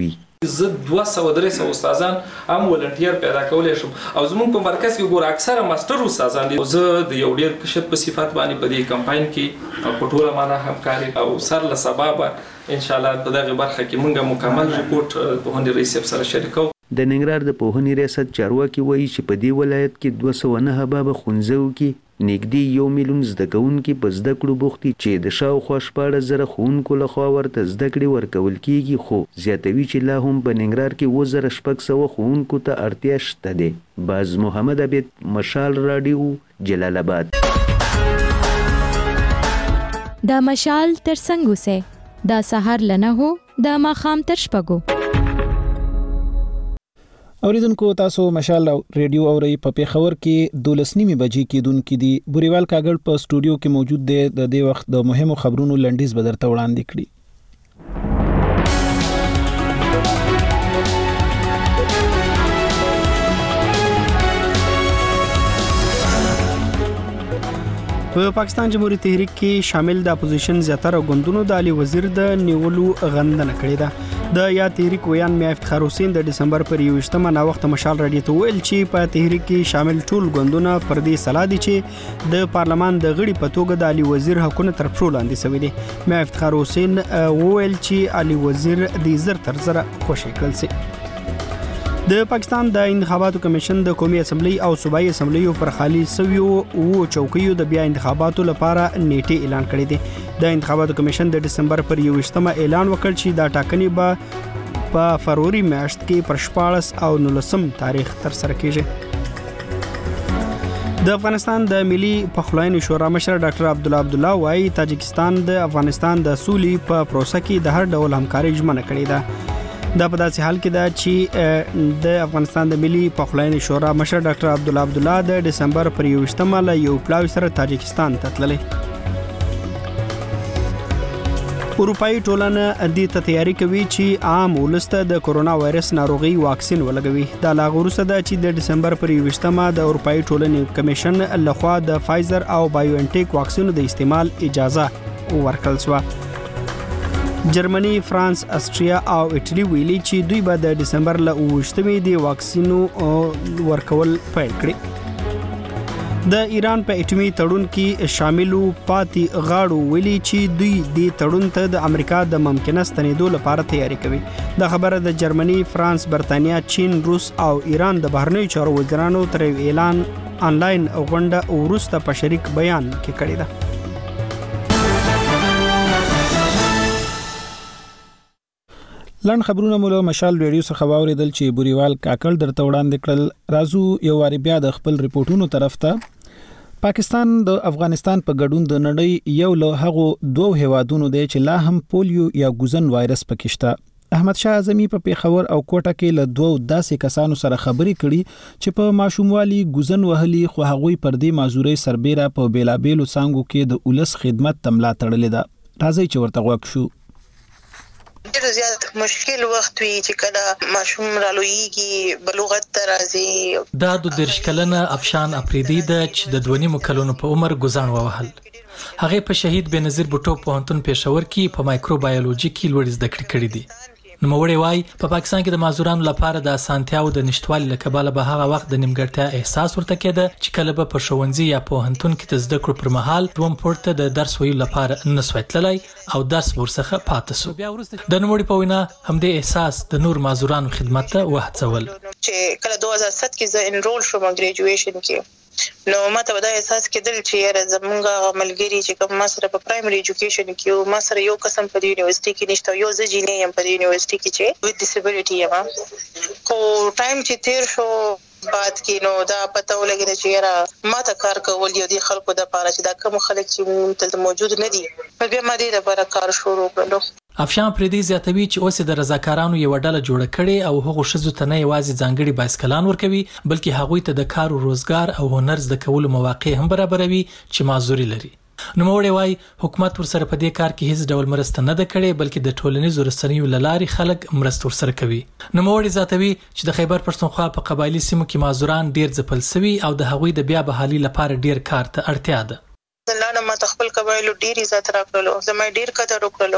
زه 200-300 استادان هم ولنټیر پیدا کولای شم او زموږ په مرکز کې ګور اکثره ماستر استادان دي. زه د یو ډیر کشت په صفات باندې په دې کمپاین کې او په ټوله معنا همکاري او سر له سبب ان شاء الله په دغه برخه کې موږ مکمل ریپورت په هندي رئیس سره شریکو. د ننګرهار د پوهنې ریاست چارواکي وایي چې په دې ولایت کې 209 باب خونځو کې نږدې 1 میلیون زده کوونکي په زده کړو بوخت دي چې د شاوخوا 14,000 ښوونکو لخوا ورته زده کړې ورکول کیږي، خو زیاتوي چې لا هم په ننګرهار کې 1600 ښوونکو ته اړتیا شته دی. باز محمد عبید، مشال رادیو، جلال آباد. دا مشال تر څنګه سه دا سحر لنه هو دا ماخام تر شپږو. اوریدونکو تاسو مشال ریډیو اوري په پیښور کې 12:30 بجې کېدونکې دي. بوریوال کاګړ په سټوډیو کې موجود دی. د دې وخت د مهمو خبرونو لنډیز بدرته وړاندې کړي. په پاکستان جمهوریت تحریک کې شامل د اپوزیشن زیاتره ګوندونو د علي وزیر د نیولو غندنه کړې ده. د یا تحریک ویان میا افتخار حسین د دسمبر پر 21 نا وخت مشال رادیو ته ویل چې په تحریک کې شامل ټول ګوندونه پر دې صلاح دي چې د پارلمان د غړي په توګه د علي وزیر حقونه تر پښو لاندې شوی دي. میا افتخار حسین ویل چې علي وزیر د زر تر زر خوشی کړل سي. د پاکستان د انتخاباتو کمیشن د قومي اسمبلی او صوبایي اسمبلیو پر خالي سویو او چوکیو د بیا انتخاباتو لپاره نیټه اعلان کړې ده. د انتخاباتو کمیشن د دسمبر پر 21 اعلان وکړ چې دا ټاکنې به په فروری میاشت کې پر 14 او 19 تاریخ تر سره کیږي. د افغانستان د ملي پخلاینې شورا مشر ډاکټر عبدالله وايي تاجکستان د افغانستان د سولې په پروسه کې د هر ډول همکاري ژمنه کړې ده. دا په داسې حال کې ده چې د افغانستان د ملي پخلاینې شورا مشر ډاکټر عبدالله د دسمبر پر 21 له یو پلاوي سره تاجکستان ته تللی. اروپאי ټولنه دې ته تیاری کوي چې عام ولسته د کورونا وایرس ناروغي واکسین ولګوي. دا لا غوسه ده چې د دسمبر پر 21 د اروپאי ټولنې کمیشن لخوا د فایزر او بایو انټیک واکسینو د استعمال اجازه ورکړل شوه. جرمني، فرانس، استریا او ایټالي ویلي چې دوی به د دسمبر له 28 د واکسینو ورکول پیل کړي. د ایران په اټومي تړون کې شاملو پاتې غاړو ویلي چې دوی د تړون ته د امریکا د ممکنه ستنېدو لپاره تیاری کوي. دا خبره د جرمني، فرانس، برتانیا، چین، روس او ایران د بهرنیو چارو وزیرانو تر اعلان آنلاین غونډه وروسته په شریک بیان کې کړې ده. لاند خبرونه مو له مشال ریډیو څخه واوریدل چې بوریوال کاکړ درته وړاندې کړل. رازو یو واری بیا د خپل ریپورتونو طرف ته. پاکستان د افغانستان په ګډون د نړۍ یو له هغو دوه هیوادونو دی چې لا هم پولیو یا ګوزن وایرس پکې شته. احمد شاه اعظمي په پیښور او کوټه کې له دوه داسې کسانو سره خبرې کړي چې په ماشوموالي ګوزن وهلي خو هغوی پر دې معذوري سربېره په بیلابېلو څانګو کې د ولس خدمت تملا تړلې ده. راځي چې ورته غوږ شو. ډېر زیات مشکل وخت وی چې کله ماشوم رالویږي بلوغت ته راځي. دا د 10 کلنه افشان اپریدي ده چې د 2.5 کلونو په عمر ګوزان ووهل. هغه په شهید بنظیر بوټو پوهنتون پېښور کې په مایکروبایولوژي کې لوړ زده کړې کړې دي. نوموړی وايي په پاکستان کې د معذورانو لپاره د اسانتیاو د نشټوالي له کبله به هغه وخت د نیمګړتیا احساس ورته کېده چې کله به په ښوونځي یا پوهنتون کې د زده کړو پر مهال دوم پورته د درس ویلو لپاره نسوای تللی او درس ورڅخه پاتې سو. د نوموړي په وینا همدې احساس د نور معذورانو خدمت ته وهڅول. چې کله 2007 کې زه انرول شوم ګریجویشن کې نو ماته دا احساس کېدل چې یاره زمونږ ملګری چې کوم ما سره په پرایمري ایجوکیشن کې ما سره یو قسم په یونیورسيټي کې نشته، یو ځ جینې یم په یونیورسيټي کې چې وذ ډیسابیلیټي یم. خو ټایم چې تیر شو بعد کې نو دا پته ولګېده چې یاره ما ته کار کول یو دي خلکو د پاره چې دا کوم خلک چې تل موجود نه دي په بیا ما دې لپاره کار شروع کړو. افشان پردي زیاتوي چې اوس د رضاکارانو یو ډله جوړه کړي او هغه شزو ته نه یوازې ځانګړي بایسکلان ورکوي بلکې هغوی ته د کار او روزګار او هنر زده کولو مواقع هم برابروي چې معذوري لري. نوموړی وايي حکومت ورسره په دې کار کې هیڅ ډول مرسته نه ده کړې بلکې د ټولنیزو رسنیو له لارې خلک مرسته ورسره کوي. نوموړی زیاتوي چې د خیبر پښتونخوا په قبایلی سیمو کې معذوران ډیر ځپل شوي او د هغوی د بیا بحالي لپاره ډیر کار ته اړتیا ده. زه ما خپل قبایلو ډیر عزت راکړلو، زما ډیر قدر وکړلو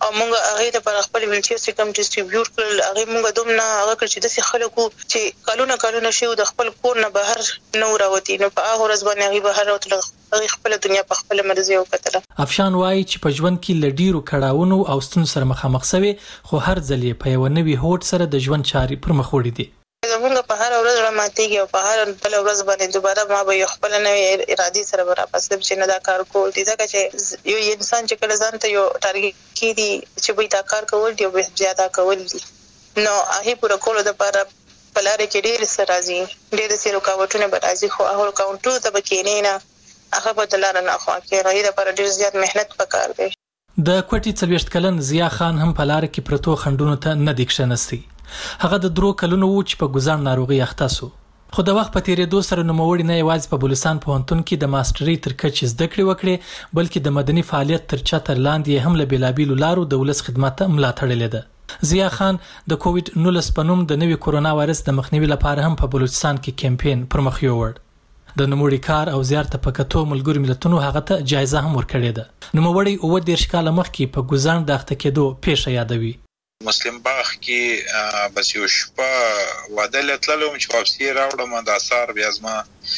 او موږ هغه ته پر خپل ویلچیر سیستم ډیسټریبیوټ کړل. هغه موږ دومره هغه کړ چې د خلکو چې کالونه شي د خپل کور نه بهر نه راوتی، نو په هغه ورځ باندې هغه بهر راوتل، هغه خپل دنیا په خپل مرزي وکړه. افشان وایي چې په ژوند کې لډیرو کړهونو او ستونزو سره مخامخ شوی، خو هر ځل یې په یو نوي هوډ سره د ژوند چارې پر مخ وړي دي. زمونږ په هر ورځ راماتېږي او په هر بل ورځ باندې دوباره ما به یو خپل نوې ارادي سره واپس لم چې نه دا کار کول دي، ځکه چې یو انسان چې کله ځان ته یو ټارګټ کړي چې به دا کار کول دي او به زیاته کول دي، نو هغه پوره کول د لپاره په لار کې ډېر څه راځي، ډېر څه رکاوټونه به راځي، خو هغه رکاوټونه ته به کېنې نه، هغه به د لار نه خوا کې راځي، د لپاره ډېر زیات مهنت پکار دی. د کوټي 40 کلن ضیا خان هم په لار کې پرتو خندونو ته نه دی کښنستی. هغه د 3 کلونو و چې په ګزان ناروغي اخته شو، خو د وخت په تیریدو سره نوموړی نه یوازې په بلوچستان پوهنتون کې د ماسترۍ تر کچې زده کړې وکړې، بلکې د مدني فعالیت تر چتر لاندې هم له بېلابېلو لارو د ولس خدمت ته ملا تړلې ده. ضیا خان د کووډ-19 په نوم د نوي کورونا وایرس د مخنیوي لپاره هم په بلوچستان کې کمپاین پر مخ یووړ. د نوموړي کار او زیارت په کتو ملګرو ملتونو هغه ته جایزه هم ورکړې ده. نوموړی 30 کاله مخکې په ګزان د اخته کېدو پیښه یادوي. مسلم باغ کې بس یو شپه واده لتلم چې واپسی راوړم، د اثار بیا زما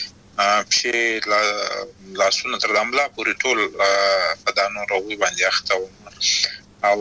پښې لاسونه تر دملا پورې ټول په دانو روي باندې اخته وم، او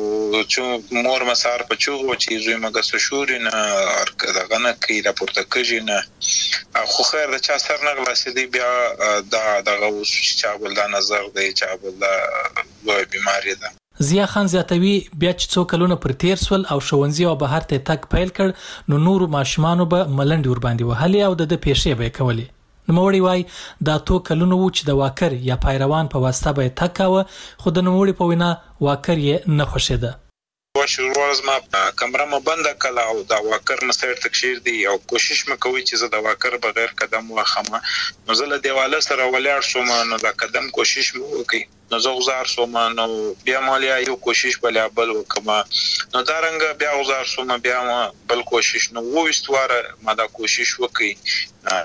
چې مور مسار په چوغو چې زوی مګه سشوري نه دغه نه کوي راپورته کېږي نه، خو خیر د چا سر نه غلاسې دی، بیا دغه اوس چې چا بل دا نظر دی، چا بل دا لوی بیماری ده. ضیا خان زیاتوي بیا چې 2 کلونه پر تیر سول او ښوونځي او بهر ته تګ پیل کړ، نو نورو ماشومانو به ملنډې ورباندې وهلې او د پیښې به کولې. نوموړی وایي دا 2 کلونه و چې د واکر یا پایروان په واسطه به تګ کاوه، خو د نوموړي په وینا واکر یې نه خوښېده. شروع زما کمره مې بنده کړه او دا واکر مې سر تکشیر دی او کوشش مې کوي چې زه د واکر بغیر قدم واخم، نو زه له دیواله سره ولاړ شوم، نو دا قدم کوشش مې وکړ، نو زه غزار شوم، نو بیا مالیا یو کوشش بل بل وکم، نو دا رنګ بیا غزار شوم، بیا بل کوشش، نو وستواره ما دا کوشش وکړ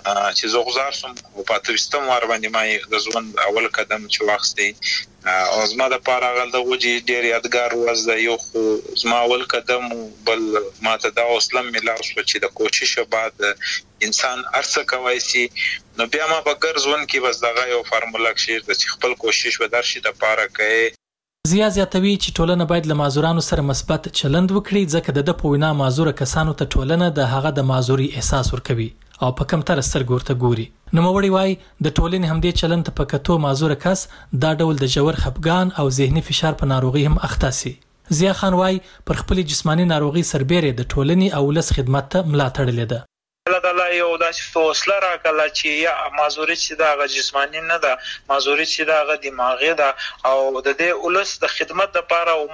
چې زه غزار شوم او په توستم ور باندې ما د ژوند اول قدم چې واخستې، او زما د پاره غل د وجې ډېر یادګار وځ، یو خو زما اول قدم بل ما ته دا اسلام ملاو شو چې د کوشش بعد انسان ارڅ کوي سي، نو بیا ما په ګرځون کې بس دغه یو فارمولا کې چې خپل کوشش و درشي د پاره کوي. ضیا زیاتوي چې ټولنه باید له معذورانو سره مثبت چلند وکړي، ځکه د په وینا معذور کسانو ته ټولنه د هغه د معذوري احساس ورکوي او په کم تر سترګو ورته ګوري. نوموړی وایي د ټولنې همدې چلند ته په کتو معذور کس دا ډول د ژور خپګان او ذهني فشار په ناروغي هم اخته سي. ضیا خان وایي پر خپل جسمانی ناروغي سربېره د ټولنې او ولس خدمت ته ملا تړلې ده. الله تعالی یو داسې حوصله راکړه چې یا معذوري چې دا غ جسمانی نه ده، معذوري چې دا غ دماغي ده، او د دې ولس د خدمت لپاره او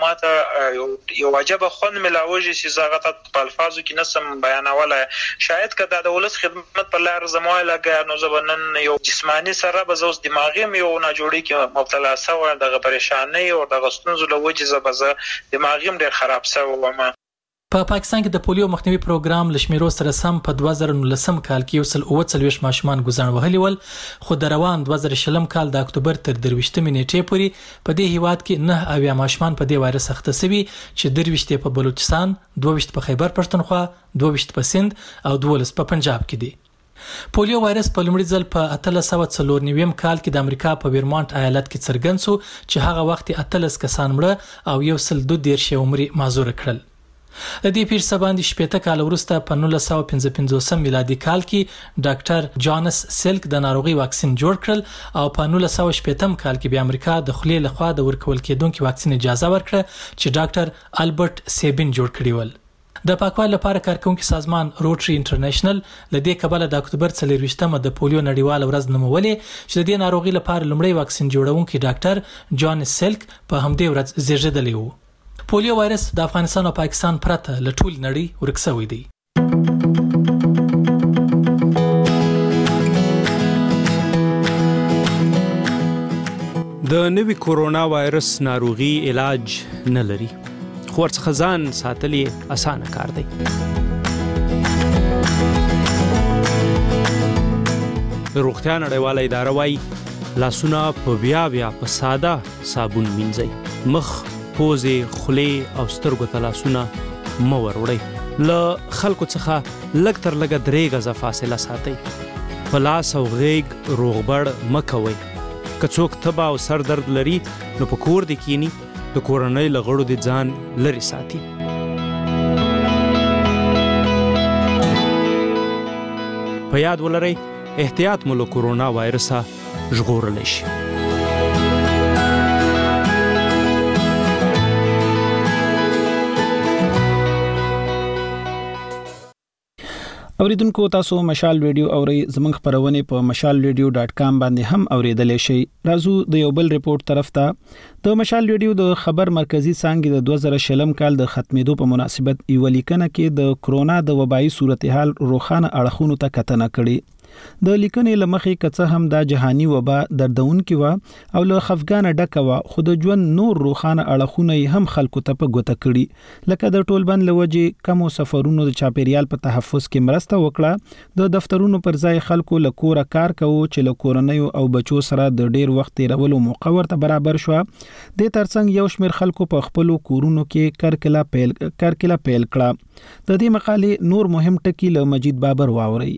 ماته یو واجب خوند ملاوي چې زغه ته په الفاظو کې نسم بیانوله، شاید کدا د ولس خدمت په لار زموږ لګا نو زبنن یو جسمانی سره به زوس دماغي یو نه جوړي کې مبتلا سو دغه پریشانی او دغه ستونزو له وجې زبزه دماغي ډېر خراب سو ومه. په پاکستان کې د پولیو مخنیوي پروګرام لشمیرو سره سم په 2019 کال کې 140 ماشومان ګزان وهلي ول، خو د روان 2020 کال د اکتوبر تر 23 نیټې پورې په دې هیواد کې 9 ماشومان په دې وایرس اخته شوي، چې 23 په بلوچستان، 22 په خیبر پښتونخوا، 22 په سند او 12 په پنجاب کې دي. پولیو وایرس په لومړي ځل په 1894 کال کې د امریکا په ویرمونټ ایالت کې څرګند شو، چې هغه وخت 18 کسان مړه او 132 عمري معذور کړل. د دې پیښې باندې 18 کال وروسته په 1955 میلادي کال کې ډاکټر جانس سلک د ناروغي واکسین جوړ کړل، او په 1918 کال کې بیا امریکا د خولې لخوا د ورکول کېدونکو واکسین اجازه ورکړه چې ډاکټر البرت سیبین جوړ کړی ول. د پاکوالي لپاره کارکونکو سازمان روټري انټرنیشنل لدې کبله د اکتوبر 24مه د پولیو نړیواله ورځ نومولې، چې د دې ناروغي لپاره لومړی واکسین جوړونکي ډاکټر جانس سلک په همدې ورځ زیږیدلی و. پولیو وایرس د افغانستان او پاکستان پرته له ټول نړۍ ورک شوی دی. د نوي کورونا وایرس ناروغي علاج نه لري، خو ورڅخه ځان ساتل یې اسانه کار دی. د روغتیا نړیواله اداره وایي لاسونه په بیا په ساده صابون مینځئ، مخ پوزې، خولې او سترګو ته لاسونه مه وروړئ. له خلکو څخه لږ تر لږه 3 غزه فاصله ساتئ. په لاس او غیږ روغبړ مه کوئ. که څوک تبه او سر درد لري نو په کور دې کینی، د کورنۍ له غړو دې ځان لرې ساتي. په یاد ولرئ احتیاط مو له کورونا وایرسه ژغورلی شي. اوریدونکو تاسو مشال ریډیو اورئ. زموږ خبرونه په mashalradio.com باندې هم اوریدلای شئ. راځو د یو بل ریپورت طرف ته. د مشال ریډیو د خبر مرکزی څانګې د 2020 کال د ختمېدو په مناسبت یو لیکنه کې د کرونا د وبایي صورتحال روخانه اړخونو ته کتنه کړې. د لیکنې لمخې کڅه هم د جهانی وبا دردونکې و او له خفګان ډکه و، خو د ژوند نور روخانه اړخونه هم خلکو ته په ګوته کړي، لکه د ټولبند لوجې کمو سفرونو د چاپیریال په تحفظ کې مرسته وکړه، د دفترونو پر ځای خلکو له کوره کار کوو چې له کورنۍ او بچو سره د ډیر وخت تیرولو موقع ورته برابر شو. د ترڅنګ یو شمېر خلکو په خپل کورونو کې کرکلا پیل کړه. د دې مقالې نور مهم ټکي له مجید بابر واوري.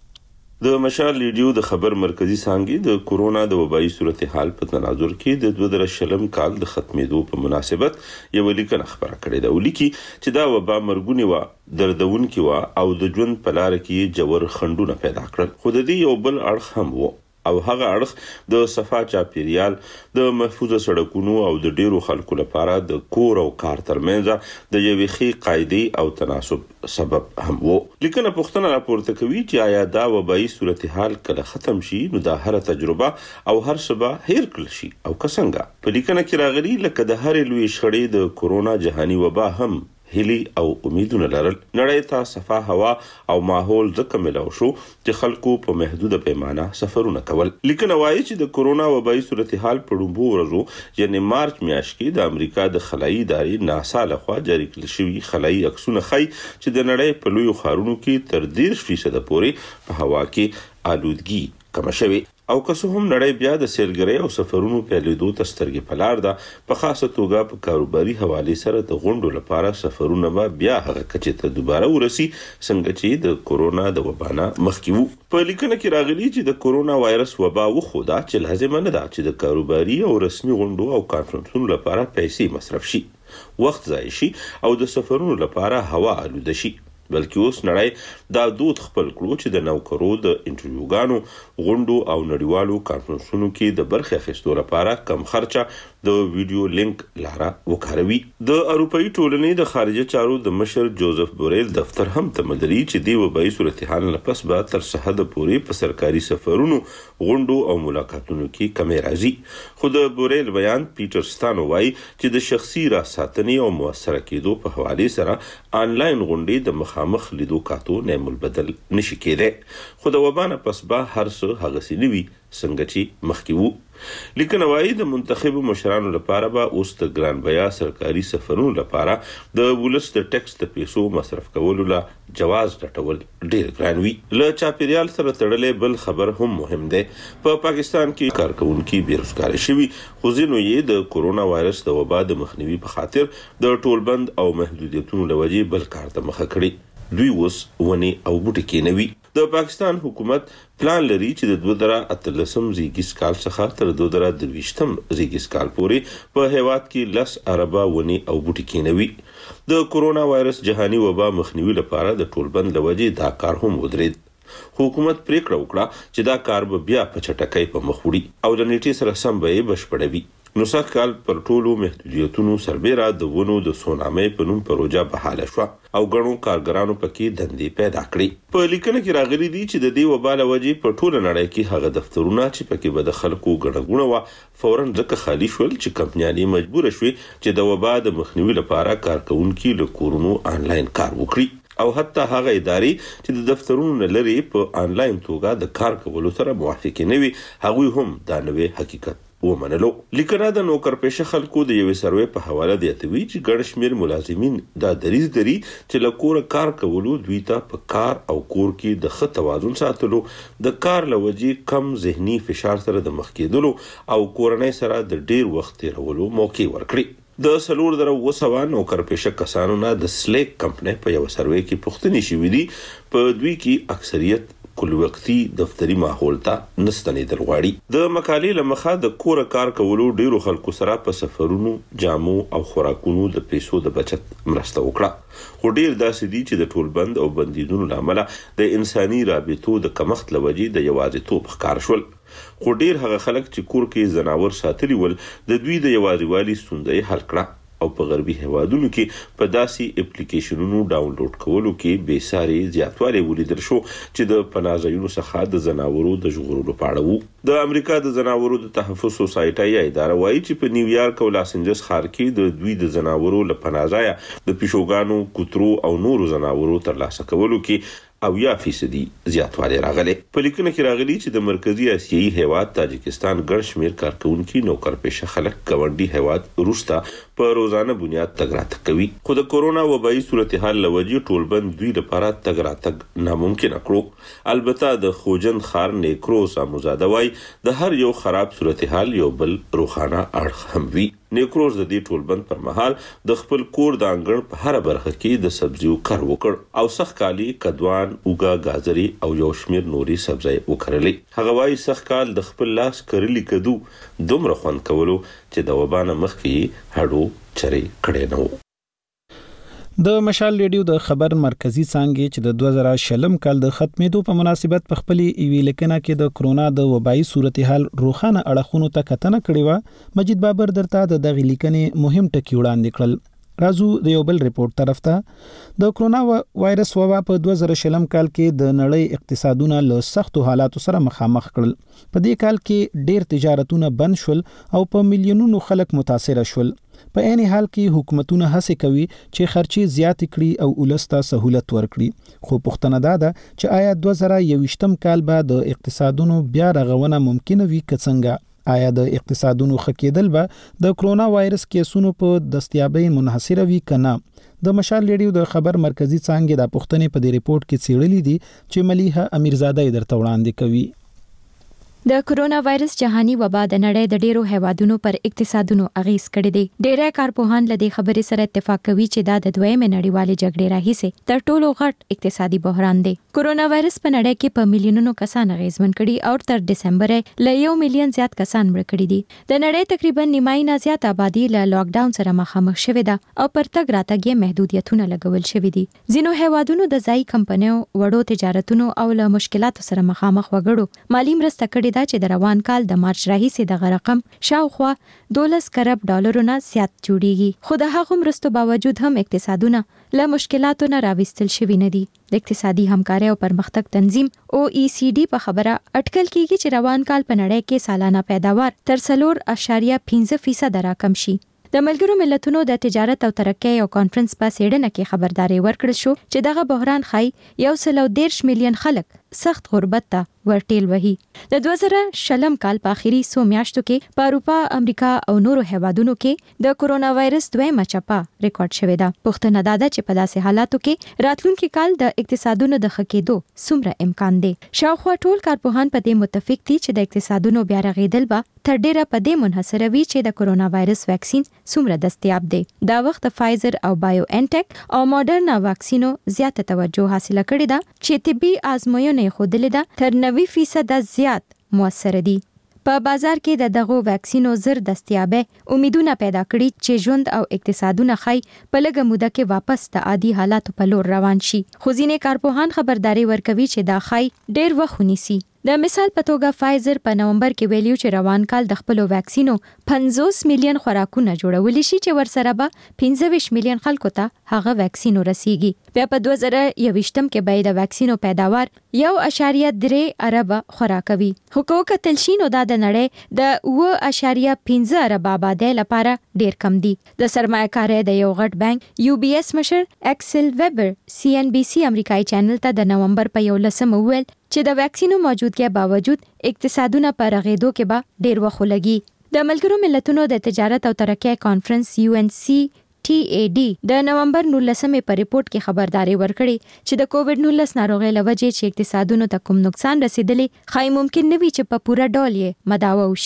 د مشال ریډیو د خبر مرکزی څانګې د کورونا د وبایي صورتحال په تناظر کې د 2020 کال د ختمېدو په مناسبت یو لیکنه خبره کړې ده. ولیکي چې دا وبا مرګونی و، دردونکې و او د ژوند په لار کې جوړ خنډونه پیدا کړل. خو د دې یو بل اړخ هم و، او هغه اړخ د صفا چاپیریال، د محفوظه سړکونو او د ډیرو خلکو لپاره د کور او کار ترمنځ د یوې ښې قاعدې او تناسب سبب هم و. لیکنه پوښتنه راپورته کوي چې آیا دا وبایي صورتحال کله ختم شي نو دا هر تجربه او هر څه به هیر کړل شي او که څنګه. په لیکنه کې راغلي لکه د هرې لوی شخړې د کورونا جهانی وبا هم هیلی او امیدونه لرل. نړۍ ته صفا هوا او ماحول ځکه ملو شو چې خلکو په محدوده پیمانه سفرونه کول. لیکنه وایي چې د کورونا وبایي صورتحال په لومړو ورځو یعنی مارچ میاشت کې د امریکا د خلایي ادارې ناسا لخوا جاری کړل شوي خلایي عکسونه ښیي چې د نړۍ په لویو ښارونو کې تر 10% پورې په هوا کې آلودګي کم شوي. او که څه هم نړۍ بیا د سیلګرۍ او سفرونو پیلېدو ته سترګې په لار ده، په خاصه توګه په کاروباري حوالې سره د غونډو لپاره سفرونه به بیا هغه کچې ته دوباره ورسي څنګه چې د کورونا د وبا نه مخکې وو. په لیکنه کې راغلي چې د کورونا وایرس وبا وښوده چې لازمه نه ده چې د کاروباري او رسمي غونډو او کانفرنسونو لپاره پیسې مصرف شي، وخت ضایع شي او د سفرونو لپاره هوا آلوده شي، بلکې اوس نړۍ دا دود خپل کړو چې د نوکرو د انټرویوګانو، غونډو او نړیوالو کانفرنسونو کې د برخې اخیستو لپاره کم خرچه د ویډیو لینک لاره وکاروي. د اروپאי ټولنې د خارجه چارو د مشر جوزف بوریل دفتر هم تمدري چې د وبایي صورتحال نه پس به تر سحد پورې په سرکاري سفرونو، غونډو او ملاقاتونو کې کمی راځي. خو د بوریل بیان پیټر ستانو وایي چې د شخصي راساتنې او موثره کېدو په حواله سره آنلاین غونډې د مخامخ لیدو کاتو نعم البدل نشي کېدای. خو د وبا نه پس به هر څه هغسې نه وي څنګه چې مخکې وو. لیکنه وایي د منتخبو مشرانو لپاره به اوس د ګران بیا سرکاري سفرونو لپاره د ولس د ټیکس د پیسو مصرف کولو لا جواز لټول ډیر ګران وي. له چاپیریال سره تړلې بل خبر هم مهم دی. په پاکستان کې کارکونکي بیروزګار شوي، خو ځینو یې د کورونا وایرس د وبا د مخنیوي په خاطر د ټولبند او محدودیتونو لوجې بل کار ته مخه کړي. دوی اوس ونی او بوټي کېنوي. د پاکستان حکومت پلان لري چې د 2013 زیږیز کال څخه تر 2023 زیږیز کال پورې په هیواد کې 10 اربه ونی او بوټي کېنوي. د کورونا وایرس جهانی وبا مخنیوي لپاره د ټولبند لوجې دا کار هم ودرېد. حکومت پریکړه وکړه چې دا کار به بیا په چټکۍ په مخ وړي او د نیټې سره سم به یې بشپړوي. نو سږ کال پر ټولو محدودیتونو سربیره د ونو د سونامۍ په نوم پروژه بحاله شوه او ګڼو کارګرانو پکې دندې پیدا کړې. په لیکنه کې راغلي دي چې د دې وبا له وجې په ټوله نړۍ کې هغه دفترونه چې پکې به د خلکو ګڼه ګوڼه وه فوراً ځکه خالي شول چې کمپنیانې مجبوره شوې چې د وبا د مخنیوي لپاره کارکونکي له کورونو آنلاین کار وکړي او حتی هغه ادارې چې د دفترونو نه لري په آنلاین توګه د کار کولو سره موافقې نه وي هغوی هم دا نوی حقیقت ومنلو. لیکنه د نوکرپېشه خلکو د یوې سروې په حواله دیاتوي چې ګڼ شمېر ملازمین دا دریځ لري چې له کوره کار کولو دوی ته په کار او کور کې د ښه توازن ساتلو، د کار له وجې کم ذهني فشار سره د مخ کېدلو او کورنۍ سره د ډیر وخت تیرولو موقع ورکړي. د 4,900 نوکرپېشه کسانو نه د سلیک کمپنۍ په یو سروې کې پوښتنې شوې دي په دوی کې اکثریت کل وختي دفتری ماحول ته نستنیدل غواړي. د مقالې لمخه د کور کار کولو ډیرو خلکو سره په سفرونو، جامو او خوراکونو د پیسو د بچت مرسته وکړه. خو ډیر داسې دي چې د ټولبند او بندیدونو لامل د انساني رابطو د کمښت لوجې د یوازیتوب ښکار شول. خو ډیر هغه خلک چې کور کې زناور ساتلي ول د دوی د یوازیوالي ستونزې حل کړه او په غربي هیوادونو کې په داسې اپلیکیشنونو ډاونلوډ کولو کې بې ساري زیاتوالی ولیدل شو چې د پناهځایونو څخه د زناورو د ژغورلو په اړه وو. د امریکا د زناورو د تحفظ سوسایټي اداره وایي چې په نیویارک او لاس انجلس ښار کې د دوی د زناورو له پناهځایه د پیشوګانو، کوترو او نورو زناورو ترلاسه کولو کې 80% زیاتوالی راغلی. په لیکنه کې راغلی چې د مرکزی اسیایي هیواد تاجکستان ګڼ شمیر کارکونکي نوکرپېشه خلک ګاونډي هیواد روستا په روزانه بنیاد تګ راتګ کوي. خو د کورونا وبایي صورتحال لوجې ټولبند دوی لپاره تګ راتګ ناممکن کړو. البته د خوجند ښار نیکروز اموزاده وای د هر یو خراب صورتحال یو بل روخانه اړخ هم وي. نیکروز د دې ټولبند پر مهال د خپل کور د انګړ په هر برخه کې د سبزیو کار وکړ او سخکالي، کدوان، اوګه، گازري او یو شمیر نوري سبزی وکړلې. هغه وايي سخکال د خپل لاس کرلی کدو دومره خوند کولو چې د وبانه مخکې هډو چرې کړي نه وو. د مشال ریډیو د خبر مرکزی څانګې چې د 2020 کال د ختمېدو په مناسبت په خپلې ایوي لیکنه کې د کرونا د وبایي صورتحال روخانه اړخونو ته کتنه کړې و. مجید بابر درته د دغه لیکنې مهم ټکي وړاندې کړل. راځو د یو بل ریپورت طرف ته. د کرونا وایرس وبا په 2020 کال کې د نړۍ اقتصادونه له سختو حالاتو سره مخامخ کړل. په دې کال کې ډېر تجارتونه بند شول او په میلیونونو خلک متاثر شول. په عین حال کې حکومتونه هڅه کوي چې خرچي زیات کړي او ولسته سہولت ورکړي. خو پوښتنه ده چې آیا 2021 کال به د اقتصادونو بیا رغونه ممکن وي که څنګه؟ آیا د اقتصادونو خکېدل به د کرونا وایرس کیسونو په دستیابۍ منحصر وي کنه؟ د مشال ریډیو د خبر مرکزی څانګې د پښتنې په دې ریپورت کې څېړلې دي چې ملیحه امیرزاده درته وړاندې کوي. د کرونا وایرس جهاني وبا د نړۍ د ډیرو هیوادونو پر اقتصادونو اغیز کړی دی. ډیری کارپوهان له دې خبرې سره اتفاق کوي چې دا د دویمې نړیوالې جګړې راهیسې تر ټولو غټ اقتصادي بحران دی. کرونا وایرس په نړۍ کې په میلیونونو کسان اغیزمن کړي او تر دسمبر له 1 میلیون زیات کسان مړ کړي دي. د نړۍ تقریبا نیمایي نه زیات آبادی له لاک ډاون سره مخامخ شوې ده او پر تګ راتګ یې محدودیتونه لګول شوي دي. ځینو هیوادونو د ځایي کمپنیو، وړو تجارتونو او له مشکلاتو سره مخامخ وګړو مالی مرسته کړې ده چې د روان کال د مارچ راهیسې دغه رقم شاوخوا 12 کروڑ ډالرونه زیات جوړیږي. خو د هغو مرستو باوجود هم اقتصادونه له مشکلاتو نه راوستل شوي نه دي. د اقتصادي همکارۍ او پرمختګ تنظیم OECD په خبره اټکل کیږي چې روان کال په نړۍ کې سالانه پیداوار تر 4.5% راکم شي. د ملګرو ملتونو د تجارت او ترقۍ او کانفرنس په سیډنه کې خبرداري ورکړل شو چې دغه بحران خای 113 میلیون خلک سخت غربت ته ورټیل وهي. د 2020 کال په اخیری 100 میاشتو کې په اروپا، امریکا او نورو هیوادونو کې د کرونا وایرس دویمه چپه ریکارډ شوې ده. پوښتنه ده چې په داسې حالاتو کې راتلونکي کال د اقتصادونو د خکېدو څومره امکان دی. شاوخوا ټول کارپوهان په دې متفق دي چې د اقتصادونو بیا رغېدل به تر ډیره په دې منحصر وي چې د کرونا وایرس واکسین څومره دستیاب دی. دا وخت فایزر او بایو انټیک او ماډرنا واکسینو زیاته توجه حاصله کړې ده چې طبي آزموینې خودلې ده تر 90% زیات موثر دي. په بازار کې د دغو واکسینو زر دستیابه امیدونه پیدا کړي چې ژوند او اقتصادونه خای په لږه موده کې واپس د عادي حالاتو په لور روان شي. خو ځینې کارپوهان خبرداري ورکوي چې دا خای ډیر وخت ونیسي. د مثال په توګه فایزر په نومبر کې ویلیو چې روان کال د خپل واکسینو 50 میلیون خوراکونه جوړول شي چې ورسره به 25 میلیون خلکو ته هغه واکسینو رسیږي. بیا په 2021 کې به د واکسینو پیداوار 1.3 ارب خوراکوي. خو کو کتل شي نو دا د نړۍ د 2.5 ارب آبادی لپاره ډیر کم دي. د سرمایه‌کارۍ د یو غټ بانک UBS مشر اکسل ویبر CNBC امریکایي چینل ته د نومبر په 11 وویل چې د واکسینو موجودګۍ باوجود اقتصادونه په رغېدو کې به ډیر وخت لګي. د ملګرو ملتونو د تجارت او ترقۍ کانفرنس UNCTAD د نومبر 19 په ریپورت کې خبرداري ورکړې چې د کووډ-19 ناروغۍ له وجې چې اقتصادونو ته کوم نقصان رسیدلی خای ممکن نه وي چې په پوره ډول یې مداوه وشي.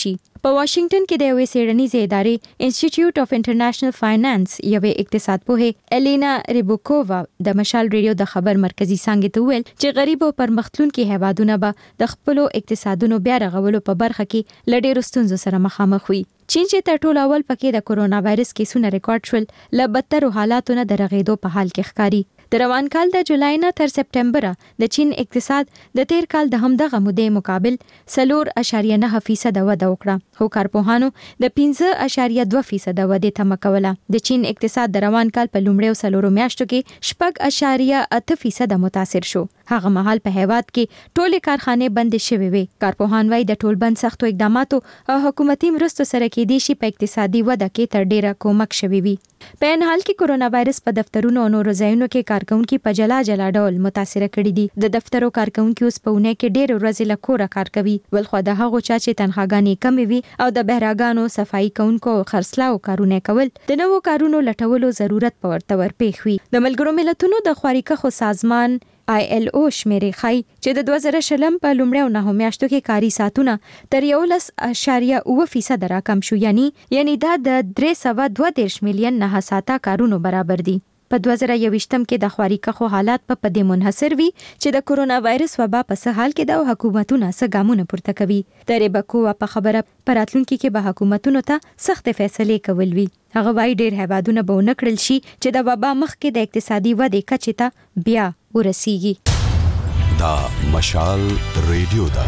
په واشنگټن کې د یوې څېړنیزې ادارې انسټیټیوټ اف انټرنیشنل فاینانس یوې اقتصاد پوهې الینا ریبوکووا د مشال ریډیو د خبر مرکزی څنګه ته ویل چې غریب او پرمختلونکي هیوادونه به د خپل اقتصادونو بیا رغولو په برخه کې لډېرو ستونزو سره مخامخ وي. چین چې تر ټولو اول پکې د کورونا وایرس کیسونه ریکارډ شول، له بدترو حالاتو نه د رغېدو په حال کې ښکاري. د روان کال د جولای نه تر سپټمبر د چین اقتصاد د تیر کال د همدغه مودې مقابل 4.9% وده وکړه، خو کارپوهانو د 5.2% ودې تمه کوله. د چین اقتصاد د روان کال په لومړیو 4 میاشتو کې 6.8% متاثر شو. هغه مهال په هیواد کې ټولې کارخانې بند شوې وي. کارپوهان وايي د ټولبند سختو اقداماتو او حکومتي مرستو سره کېدای شي په اقتصادي وده کې تر ډیره کومک شوی وي. په ان حال کې کورونا وایرس په دفترونو او نورو ځایونو کې کارکونکو په جلا جلا ډول متاثر کړي دي. د دفترو کارکونکو اوس په ونه کې ډېر ورځې له کوره کار کوي، ولخوا د هغو چا چې تنخواګانې کمې وي او د بهراګانو صفایي کوونکو خرڅلاو کارونه کول د نوو کارونو لټولو ضرورت په ورته ورپېښ وي. د ملګرو ملتونو د خواریکخو سازمان ILO شمیرې ښایي چې د 2020 په لومړیو 9 میاشتو کې کاري ساعتونه تر 11.9% راکم شو، یعنی دا د 332 میلیون نه ساعته کارونو برابر دي. په 2021 کې د خواریکخو حالات په دې منحصر وي چې د کورونا وایرس وبا په څه حال کې د حکومتونو څخه ګامونه پورته کوي. د ریبکووا په خبره پراتلونکو کې به حکومتونو ته سخت فیصلې کول وي. هغه وايي ډېر هیوادونه به ونکړل شي چې د وبا مخکې د اقتصادي ودې کچې ته بیا ورسیږي. دا مشال ریډیو دا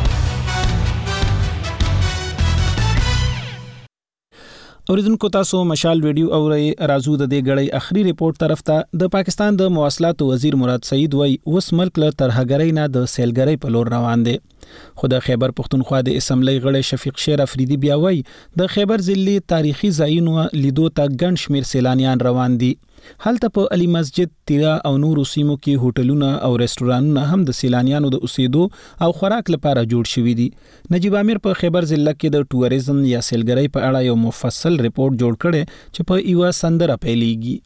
اوریدونکو تاسو مشال ویډیو اورئ. رازو د دې غړې اخري ریپورت طرف ته. د پاکستان د مواصلات وزیر مراد سعید وای اوس ملک له ترهګرۍ نه د سیلګرۍ په لور روان دی. خو د خیبر پښتونخوا د اسمبلی غړی شفیق شیر افریدي بیا وای د خیبر ضلع تاریخي ځایونو لیدو ته ګڼ شمیر سیلانیان روان دي. هلته په علي مسجد، تیرا او نورو سیمو کې هوټلونه او رستورانونه هم د سیلانیانو د اوسېدو او خوراک لپاره جوړ شوي دي. نجیب امیر په خیبر ضلع کې د ټوریزم یا سیلګرۍ په اړه یو مفصل ریپورت جوړ کړي چې په یو سندره پیلېږي.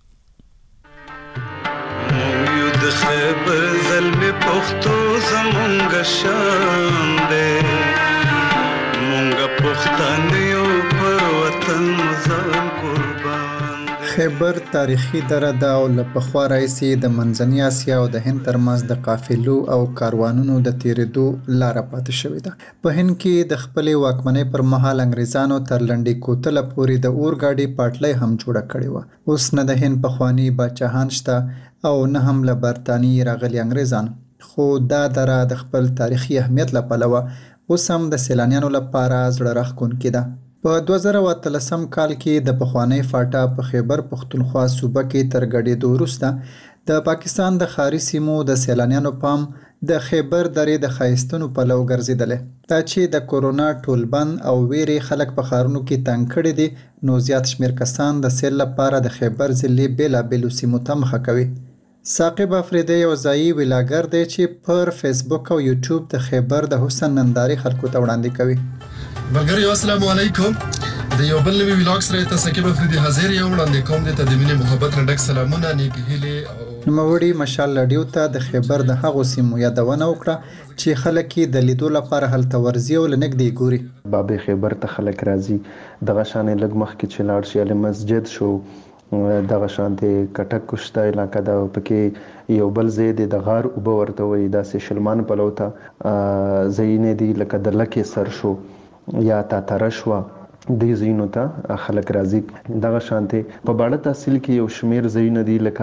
د خیبر زلمې پښتو زمونږ شان دی، مونږ پښتانه یو پر وطن ځان قربان. خیبر تاریخي دره ده او له پخوا راهیسې د منځنۍ اسیا او د هند ترمنځ د قافلو او کاروانونو د تیرېدو لاره پاتې شوې ده. په هند کې د خپلې واکمنۍ پر مهال انګریزانو تر لنډۍ کوتله پورې د اورګاډي پټلۍ هم جوړه کړې وه. اوس نه د هند پخواني باچاهان شته او نه هم له برطانیې راغلي انګریزان، خو دا دره د خپل تاریخي اهمیت له پلوه اوس هم د سیلانیانو لپاره زړه راښکونکې ده. په 2013 کال کې د پخوانۍ فاټا په خیبر پښتونخوا صوبه کې تر ګډېدو وروسته د پاکستان د ښاري سیمو د سیلانیانو پام د خیبر درې د ښایستونو پلو ګرځېدلی. دا چې د کورونا ټولبند او ویرې خلک په ښارونو کې تنګ کړي دي، نو زیات شمیر کسان د سیل لپاره د خیبر ضلع بېلابېلو سیمو ته مخه کوي. ثاقب افریدی یو ځایي ویلاګر دی چې پر فیسبوک او یوټیوب د خیبر د حسن نندارې خلکو ته وړاندې کوي. ملګریو السلام علیکم. د یو بل نوي ویلاګ سره ته ثاقب افریدی حاضر یم. وړاندې کوم د تدمینې محبت نه ډک سلامونه، نیکی هیلې او نوموړي مشال رادیو ته د خیبر د هغو سیمو یادونه وکړه چې خلک یې د لیدو لپاره هلته ورځي او له نږدې ګوري. بابې خیبر ته خلک راځي، دغه شانې لږ مخکې چې لاړ شي علي مسجد شو، دغه شانې کټک کشته علاقه ده، پکې یو بل ځای دی د غار اوبه ورته وایي، داسې شلمان پلو ته ځایونه دي لکه د لکې سر شو یا تاتره شوه، دې ځایونو ته خلک راځي. دغه شانې په باړه تحصیل کې یو شمیر ځایونه دي لکه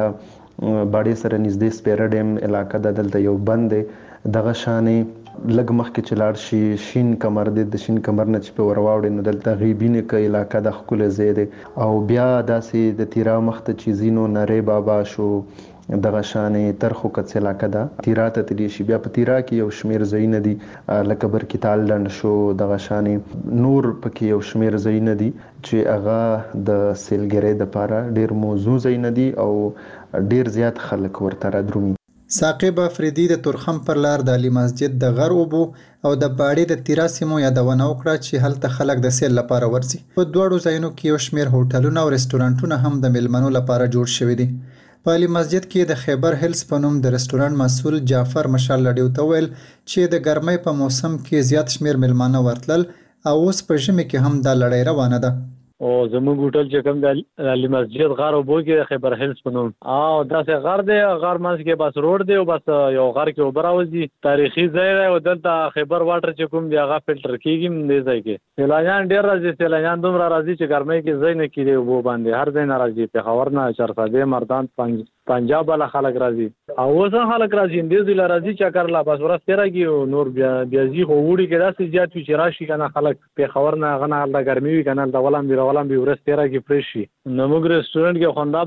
باړې سره نږدې سپیره ډیم علاقه ده، دلته یو بند دی. دغه شانې لږ مخکې چې لاړ شي شین کمر دی، د شین کمر نه چې په ور واوړې نو دلته غیبینې که علاقه ده ښکلی ځای دی. او بیا داسې د تیرا مخ ته چې ځینو نری بابا شو، دغه شانې ترخو کڅ علاقه ده، تیرا ته تللی شي. بیا په تیرا کې یو شمیر ځایونه دي لکه برکتال ډنډ شو، دغه شانې نور پکې یو شمیر ځایونه دي چې هغه د سیلګرۍ دپاره ډېر موضوع ځایونه دي او ډېر زیات خلک ورته رادرومي. ثاقب افریدي د تورخم پر لار د علي مسجد د غر اوبو او د باړې د تیرا سیمو یادونه وکړه چې هلته خلک د سیل لپاره ورځي. په دواړو ځایونو کې یو شمیر هوټلونه او رستورانټونه هم د میلمنو لپاره جوړ شوي دي. په علي مسجد کې د خیبر هیلز په نوم د رستورانټ مسؤل جعفر مشال رادیو ته ویل چې د ګرمۍ په موسم کې زیات شمیر میلمانه ورتلل او اوس په ژمي کې هم دا لړۍ روانه ده. او زموږ هوټل چې کوم د علي مسجد غار وبو کې خیبر هیلز په نوم او داسې غار دی غار منځ کې بس روډ دی او بس یو غار کې اوبه راوځي تاریخي ځای دی او دلته خیبر واټر چې کوم دی هغه فلټر کېږي دې ځای کې سیلانیان ډېر راځي سیلانیان دومره راځي چې ګرمۍ کې ځای نه کېږي اوبو باندې هر ځای نه راځي پېښور نه چارسده مردان پنجاب والا خلک راځي او اوس خلک راځي دې ځای راځي چکر لا بس ورځ تیرا کې نور بیا ځي خو وړي کې داسې زیات وي چې راشي کنه خلک پېښور نه غنه د ګرمۍ وي کنه د ولم به ورځ تیرا کې فرش شي نو موږ ریسټورانټ کې خوندا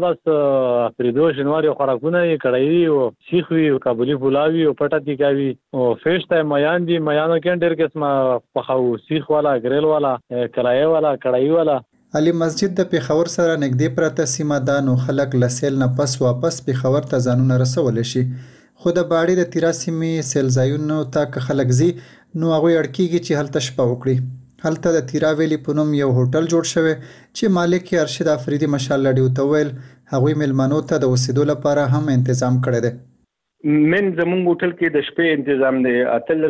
بس پریدو شنواري خوراکونه یې کړایي او سیخ وی او کابلی پلاوی او پټه تیکاوي او فیش ته میان دي میانو کې ډېر قسمه پخاو سیخ والا ګریل والا کرایه والا کړایي والا. علي مسجد د پېښور سره نږدې پرته سیمه ده نو خلک لسیل نه پس واپس پېښور ته ځانونه رسول شي خو د باړې د تیرا سیمې سیلځایونو ته که خلک ځي نو هغوی اړ کېږي چې هلته شپه وکړي. هلته د تیرا ویلي په نوم یو هوټل جوړ شوی چې مالک یې ارشد افریدي مشال لډیو ته ویل هغوی میلمنو ته د اوسېدو لپاره هم تنظیم کړی دی. من زموږ هوټل کې د شپې تنظیم دی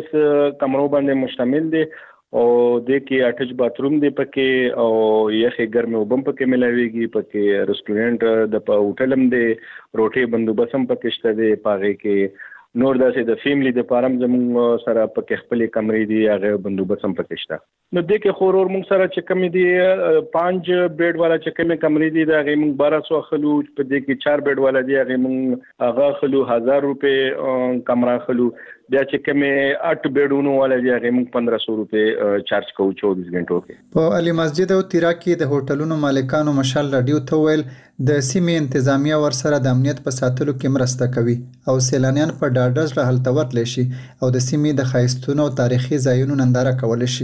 18 کمرو باندې مشتمل دی او د کې اټچ باتروم دی پکې او یخې ګرمې وبم پکې ملاويږي پکې ریسټورانټ د هوټل هم دی روټي بندوبست هم پکې شته دی پاغه کې نور داسې د فیملی د پارم زموږ سره پکې خپلې کمرې دي هغه بندوبست هم پکې شته نو د کې خورور موږ سره چې کمی دي 5 بیډ والا چې کمی کمرې دي دا غي موږ 1200 خلو په دې کې 4 بیډ والا دي هغه موږ هغه خلو 1000 روپے کمره خلو بیا چې کمی 8 بیډونو والا دي هغه موږ 1500 روپے چارج کوو 24 غنټو کې. په علي مسجد او تیرا کې د هوټلونو مالکانو مشال لډیو ته ویل د سیمې انتظامیه ورسره د امنیت په ساتلو کې مرسته کوي او سیلانیان په ډاډز له هلته ورتلی شي او د سیمې د ښایستونو او تاریخي ځایونو ننداره کولی شي.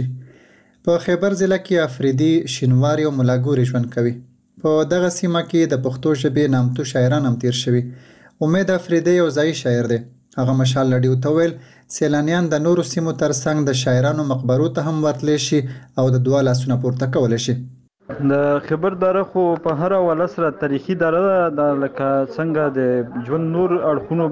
په خیبر ضلع کې افریدي شینواري او ملاګوري ژوند کوي. په دغه سیمه کې د پښتو ژبې نامتو شاعران هم تیر شوي. امید افریدي یو ځایي شاعر دی. هغه مشال لډیو ته ویل سیلانیان د نورو سیمو ترڅنګ د شاعرانو مقبرو ته هم ورتلی شي او د دعا لاسونه پورته کولی شي. د خبر دره خو په هر حواله سره تاریخي دره ده لکه څنګه د ژوند نور اړخونو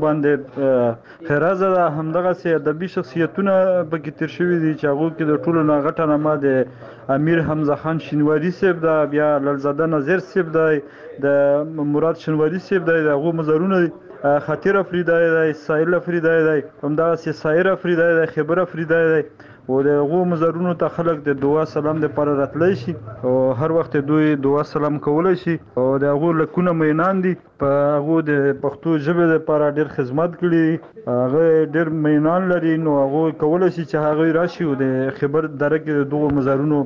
باندې خیرازه ده همدغه سي ادبي شخصیتونه پکې تیر شوي دي چې هغه کې د ټولو نه غټه نامه د امیر حمزه خان شینواری صاحب ده بیا لړزاده نظیر صاحب ده د مراد شینواری صاحب ده هغه مزارونه خاطر افریدی دی ساحل افریدی دی همدغه سي سایر افریدی دی خبر افریدی دی او د هغو مزارونو ته خلک د دعا سلام دپاره راتلی شي او هر وخت دوی دعا سلام کولی شي او د هغو لکونه مینان دي په هغو د پښتو ژبې دپاره ډېر خدمت کړي هغه ډېر مینان لري نو هغو کولی شي چې هغوی راشي او د خبر دره کې د دغو مزارونو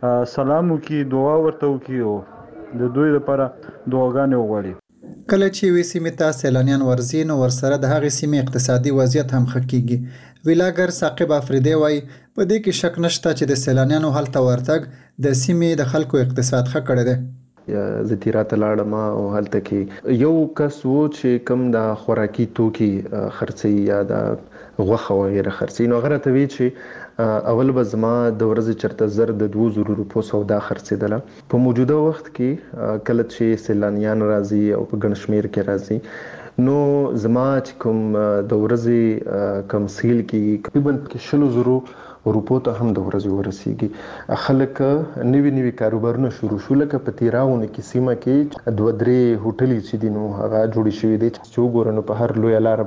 سلام وکړي دعا ورته وکړي او د دوی دپاره دعاګانې وغواړي. کله چې وی سیمې ته سیلانیان ورځي نو ورسره د هغې سیمې اقتصادي وضعیت هم ښه کیږي. ویلاګر ثاقب افریدی وایي په دې کې شک نشته چې د سیلانیانو هلته ورتګ د سیمې د خلکو اقتصاد ښه کړی دی. زه تیرا ته لاړم او هلته کې یو کس و چې کوم د خوراکي توکي خرڅوي یا د غوښه وغیره خرڅوي نو هغه راته ویل چې اول به زما د ورځې چېرته زر د 2000 روپو سودا خرڅېدله په موجوده وخت کې کله چې سیلانیان راځي او په ګڼ شمېر کې راځي نو زما چې کوم د ورځې کم سیل کې تقریبا 100,000 روپو ته هم د ورځې ورسیږي. خلک نوي کاروبارونه شروع شو لکه په تیراونه کې سیمه کې 2-3 هوټلې چې دي نو هغه جوړې شوي دي چې وګورو نو په هر لویه لاره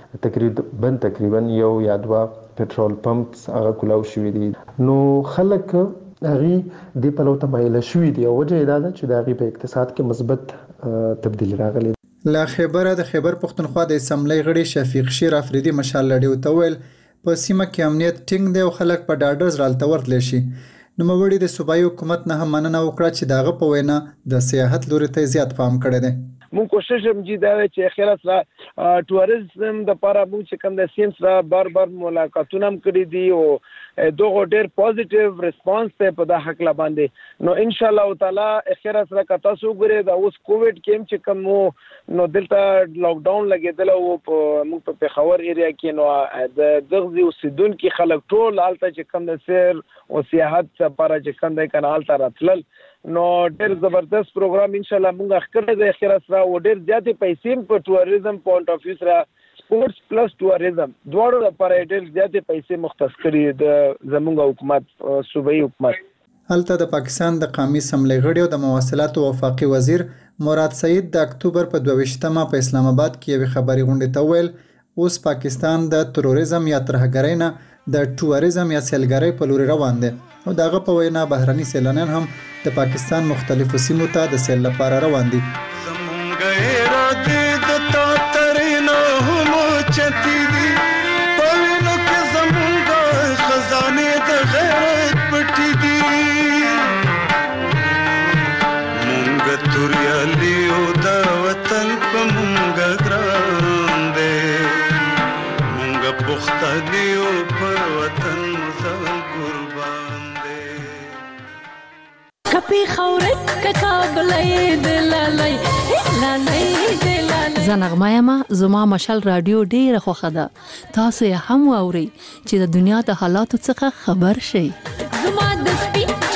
باندې تقریبا یو یا 2 پټرول پمپس هغه کولاو شوي دي نو خلک هغه د پلوته مایل شوي دي او وجه دا ده چې د هغه په اقتصاد کې مثبت تبدیلی راغلی. لا خبره د خیبر پښتونخوا د اسمبلی غړي شفیق شیر افریدي مشال لډیو ته ویل په سیمه کې امنیت ټینګ دی او خلک په ډاډز رالته ورتلی شي. نوموړي د صوبایي حکومت نه هم مننه وکړه چې د هغه په وینا د سیاحت لوري ته زیات پام کړی دی. مونږ کوشش هم دا چې خیر سره ټوریزم د لپاره مونږ چې کوم د سیم سره بار ملاقاتونه هم کړي دي او دغه ډېر پوزټیو ریسپانس ته په د حق لا باندې نو ان شاء الله تعالی اخر سره که تاسو ګورئ دا اوس کووډ کې چې کوم نو دلته لاک ډاون لګیدل او په موږ په پېښور ایریا کې نو د دغزي اوسیدون کې خلک ټول حالت چې کوم د سیر او سیاحت لپاره چې کوم د کنال ته راتلل نو ډېر زبردست پروګرام ان شاء الله موږ اخر د اخر سره او ډېر زیاتې پیسې په ټوریزم پوینټ اف ویو سره سپورتس پلس ټوریزم دواړو لپاره ډېر زیاتې پیسې مختص کړي د زموږ حکومت صوبایي حکومت. هلته د پاکستان د قومي اسمبلی غړي او د مواصلاتو وفاقي وزیر مراد سعید د اکتوبر په 22مه په اسلام آباد کې یوې خبري غونډې ته ویل اوس پاکستان د تروریزم یا ترهګرۍ نه د ټوریزم یا سیلګرۍ په لوري روان دی او دغه په وینا بهرني سیلانیان هم د پاکستان مختلفو سیمو ته د سیل لپاره روان دي. زنغمایما زما مشال رادیو ډیره خوښه ده تاسو یې هم واورئ چې د دنیا د حالاتو څخه خبر شئ. زما د سپین